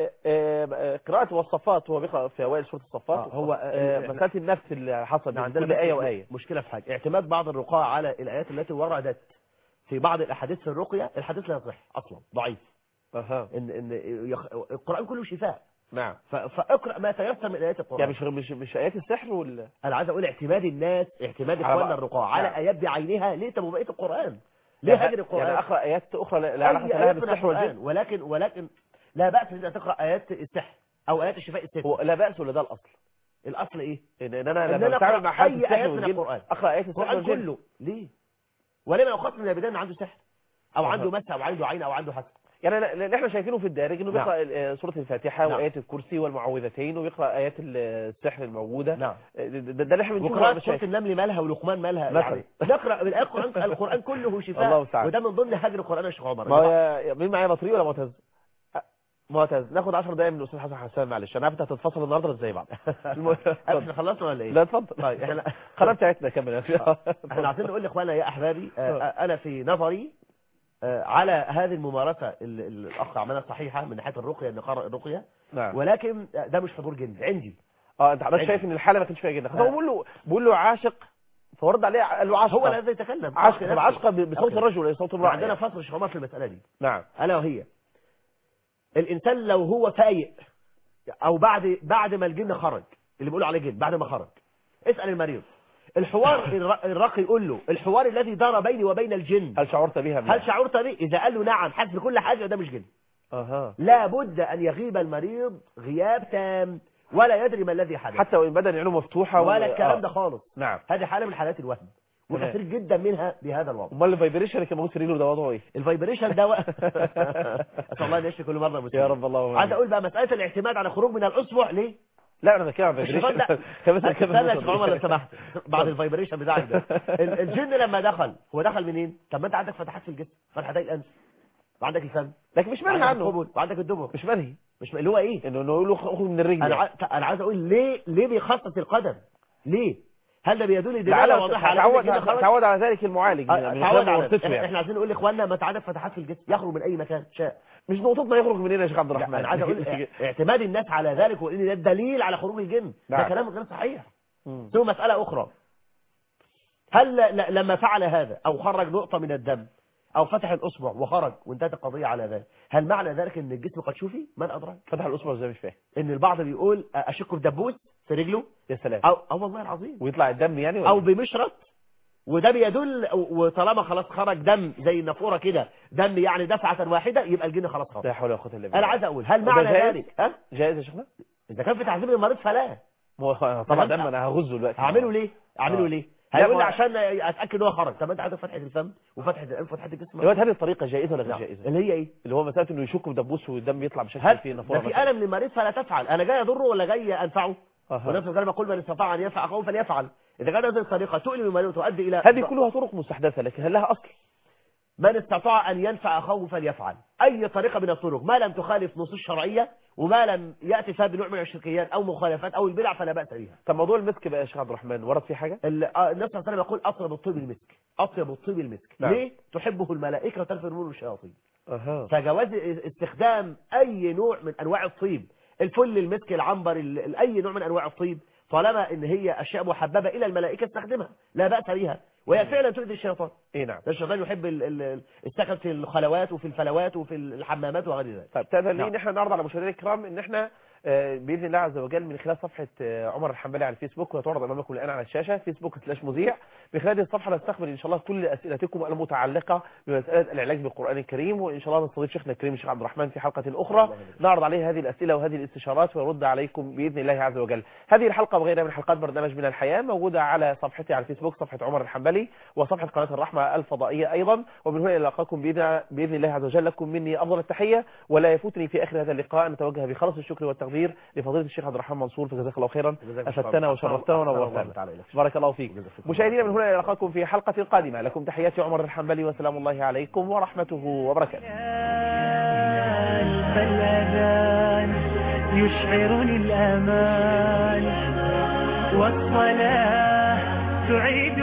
قراءه والصفات هو بيقرأ في اوائل سوره الصفات آه هو مساله النفس اللي حصل عندنا كل ايه وايه. مشكله في حاجه اعتماد بعض الرقاة على الايات التي وردت في بعض الاحاديث في الرقيه الحديث لا يصح اصلا ضعيف. اها ان ان يخ... القران كله شفاء. نعم. ف... فاقرا ما تيسر من ايات القران يعني مش مش مش ايات السحر ولا انا عايز اقول اعتماد الناس اعتماد اخواننا الرقاة على نعم. ايات بعينها ليه طب بقيه القران ليه هجر القران يعني اقرا ايات اخرى لا علاقه لها بالسحر والجن ولكن ولكن لا باس ان تقرا ايات السحر او ايات الشفاء الستة. لا باس ولا ده الاصل؟ الاصل ايه ان انا لما بتعامل مع حد اي ايات من القران اقرا ايات السحر والجن كله ليه ولما يخاطب من البدايه عنده سحر او عنده مس او عنده عين او عنده حسد. يعني اللي احنا شايفينه في الدارج انه نعم. بيقرا سوره الفاتحه نعم. وايات الكرسي والمعوذتين وبيقرا ايات السحر الموجوده. نعم. ده, ده اللي احنا بنشوفه. وقراءه سوره النمل مالها ولقمان مالها يعني نقرا القران القران كله شفاء وده من ضمن هجر القران يا شيخ عمر. ما مين معايا بطريق ولا معتز؟ معتز ناخد عشر دقايق من الاستاذ حسن حسان معلش انا عارف انت هتتفصل النهارده ازاي بعض. احنا خلصنا ولا ايه؟ لا اتفضل. طيب احنا القناه بتاعتنا كمل. احنا عايزين نقول لاخواننا يا احبابي انا في نظري على هذه الممارسة الأخ عملها صحيحة من ناحية الرقية أن قرأ الرقية. نعم. ولكن ده مش حضور جن عندي. اه انت حضرتك شايف ان الحالة ما كانش فيها جن. هو بيقول له بيقول له عاشق فورد عليه قال له عاشق هو الذي يتكلم عاشق عاشق بصوت الرجل وليس صوت المرأة. عندنا فصل شمال في المسألة دي. نعم. ألا وهي الإنسان لو هو فايق أو بعد بعد ما الجن خرج اللي بيقولوا عليه جن بعد ما خرج اسأل المريض الحوار الراقي يقول له الحوار الذي دار بيني وبين الجن هل شعرت بها هل شعرت به إذا قال له نعم حس بكل حاجة ده مش جن. أها. لا بد أن يغيب المريض غياب تام ولا يدري ما الذي حدث حتى وإن بدأ عينه مفتوحة ولا الكلام آه. ده خالص. نعم. هذه حالة من حالات الوهم وكثير جدا منها بهذا الوضع. امال الفايبريشن اللي كان موجود في رجله ده وضعه ايه؟ الفايبريشن ده اسال الله ان يشفي كل مرضى المسلمين. يا رب اللهم. عايز اقول بقى مسألة الاعتماد على خروج من الأسبوع ليه؟ لا انا بتكلم عن الفايبريشن. استنى يا شيخ عمر لو سمحت بعد الفايبريشن بتاعك ده الجن لما دخل هو دخل منين؟ طب ما انت عندك فتحات في الجسم فتحتي الانف وعندك الفم لكن مش منهي عنه وعندك الدبر مش منهي مش اللي هو ايه؟ انه يقول له خذ من الرجل. انا ع... انا عايز اقول ليه ليه بيخصص القدم؟ ليه؟ هل ده بيدل دلاله واضحه على تعود إن خرج؟ تعود على ذلك المعالج آه، من تعود خلال على ورطته احنا, يعني. احنا عايزين نقول لاخواننا ما تعرف فتحات في الجسم يخرج من اي مكان شاء. مش نقطتنا يخرج منين يا شيخ عبد الرحمن؟ انا عايز اقول اعتماد الناس على ذلك وان ده الدليل على خروج الجن ده نعم. كلام غير صحيح. مم. ثم مساله اخرى، هل ل- لما فعل هذا او خرج نقطه من الدم او فتح الاصبع وخرج وانتهت القضيه على ذلك، هل معنى ذلك ان الجسم قد شوفي؟ من ادراك؟ فتح الاصبع ازاي؟ مش فاهم. ان البعض بيقول اشك في دبوس في رجله يا سلام. او اه والله العظيم، ويطلع الدم يعني ولا او إيه؟ بمشرط، وده بيدل وطالما خلاص خرج دم زي النافوره كده، دم يعني دفعه واحده، يبقى الجن خلاص خرج. لا حول ولا قوه الا بالله. انا عايز اقول هل وده معنى جائز؟ ذلك ها جائز يا شيخنا؟ اذا كان في تعذيب المريض فلا. هو طبعا دم انا هغزه دلوقتي. هعمله ليه اعمله آه. ليه لا، هيقول لي ما- عشان اتاكد ان هو خرج. طب انت عندك فتحه الفم وفتحه الانف وفتحه الجسم، دلوقتي هذه الطريقه جائزه ولا غير نعم. جائزه؟ اللي هي ايه؟ اللي هو مساله انه يشك بدبوس والدم يطلع بشكل هل فيه ده نافوره في مثلاً. الم للمريض فلا تفعل، انا جاي اضره ولا جاي انفعه؟ أها. ونفس الكلام يقول من استطاع ان ينفع اخوه فليفعل. اذا كانت هذه الطريقه تؤلم المريض وتؤدي الى هذه كلها طرق مستحدثه، لكن هل لها اصل؟ من استطاع أن ينفع أخوه فليفعل. أي طريقة من الطرق ما لم تخالف نصوص شرعية وما لم يأتي فيها بنوع من الشركيات أو مخالفات أو البدع فلا بأس بها. طب موضوع المسك بقى يا شيخ عبد الرحمن ورد فيه حاجه؟ ال- آه، النبي صلى الله عليه وسلم يقول أطيب الطيب المسك، أطيب الطيب المسك. نعم. ليه؟ تحبه الملائكة وتنفر منه الشياطين. اها. فجواز استخدام أي نوع من أنواع الطيب، الفل، المسك، العنبر، ال- أي نوع من أنواع الطيب، طالما إن هي أشياء محببة إلى الملائكة استخدمها، لا بأس بها، وهي فعلا تؤذي الشيطان. اي نعم. الشيطان يحب ال- ال- السكن في الخلوات وفي الفلوات وفي الحمامات وغير ذلك. طيب تأذن لي نعم. ان احنا نعرض على مشاهدينا الكرام ان احنا آه، باذن الله عز وجل من خلال صفحه آه، عمر الحنبلي على الفيسبوك، وتعرض امامكم الان على الشاشه فيسبوك سلاش مذيع. من خلال هذه الصفحه نستقبل ان شاء الله كل اسئلتكم المتعلقه بمساله العلاج بالقران الكريم، وان شاء الله نستضيف شيخنا الكريم الشيخ عبد الرحمن في حلقه اخرى نعرض عليه هذه الاسئله وهذه الاستشارات ويرد عليكم باذن الله عز وجل. هذه الحلقه وغيرها من حلقات برنامج من الحياه موجوده على صفحتي على الفيسبوك، صفحه عمر الحنبلي، وصفحه قناه الرحمه الفضائيه ايضا. ومن هنا الى لقاكم باذن باذن الله عز وجل. لكم مني افضل التحيه، ولا يفوتني في اخر هذا اللقاء ان اتوجه بخلص الشكر والتقدير لفضيله الشيخ عبد الرحمن منصور، فجزاك الله خيرا، افدتنا وشرفتنا ونورتنا. بارك الله فيك. مشاهدينا من هنا الى لقاكم في حلقه قادمه، لكم تحياتي عمر الحنبلي وسلام الله عليكم ورحمته وبركاته. فالأذان يشعرني الأمان والصلاة تعيد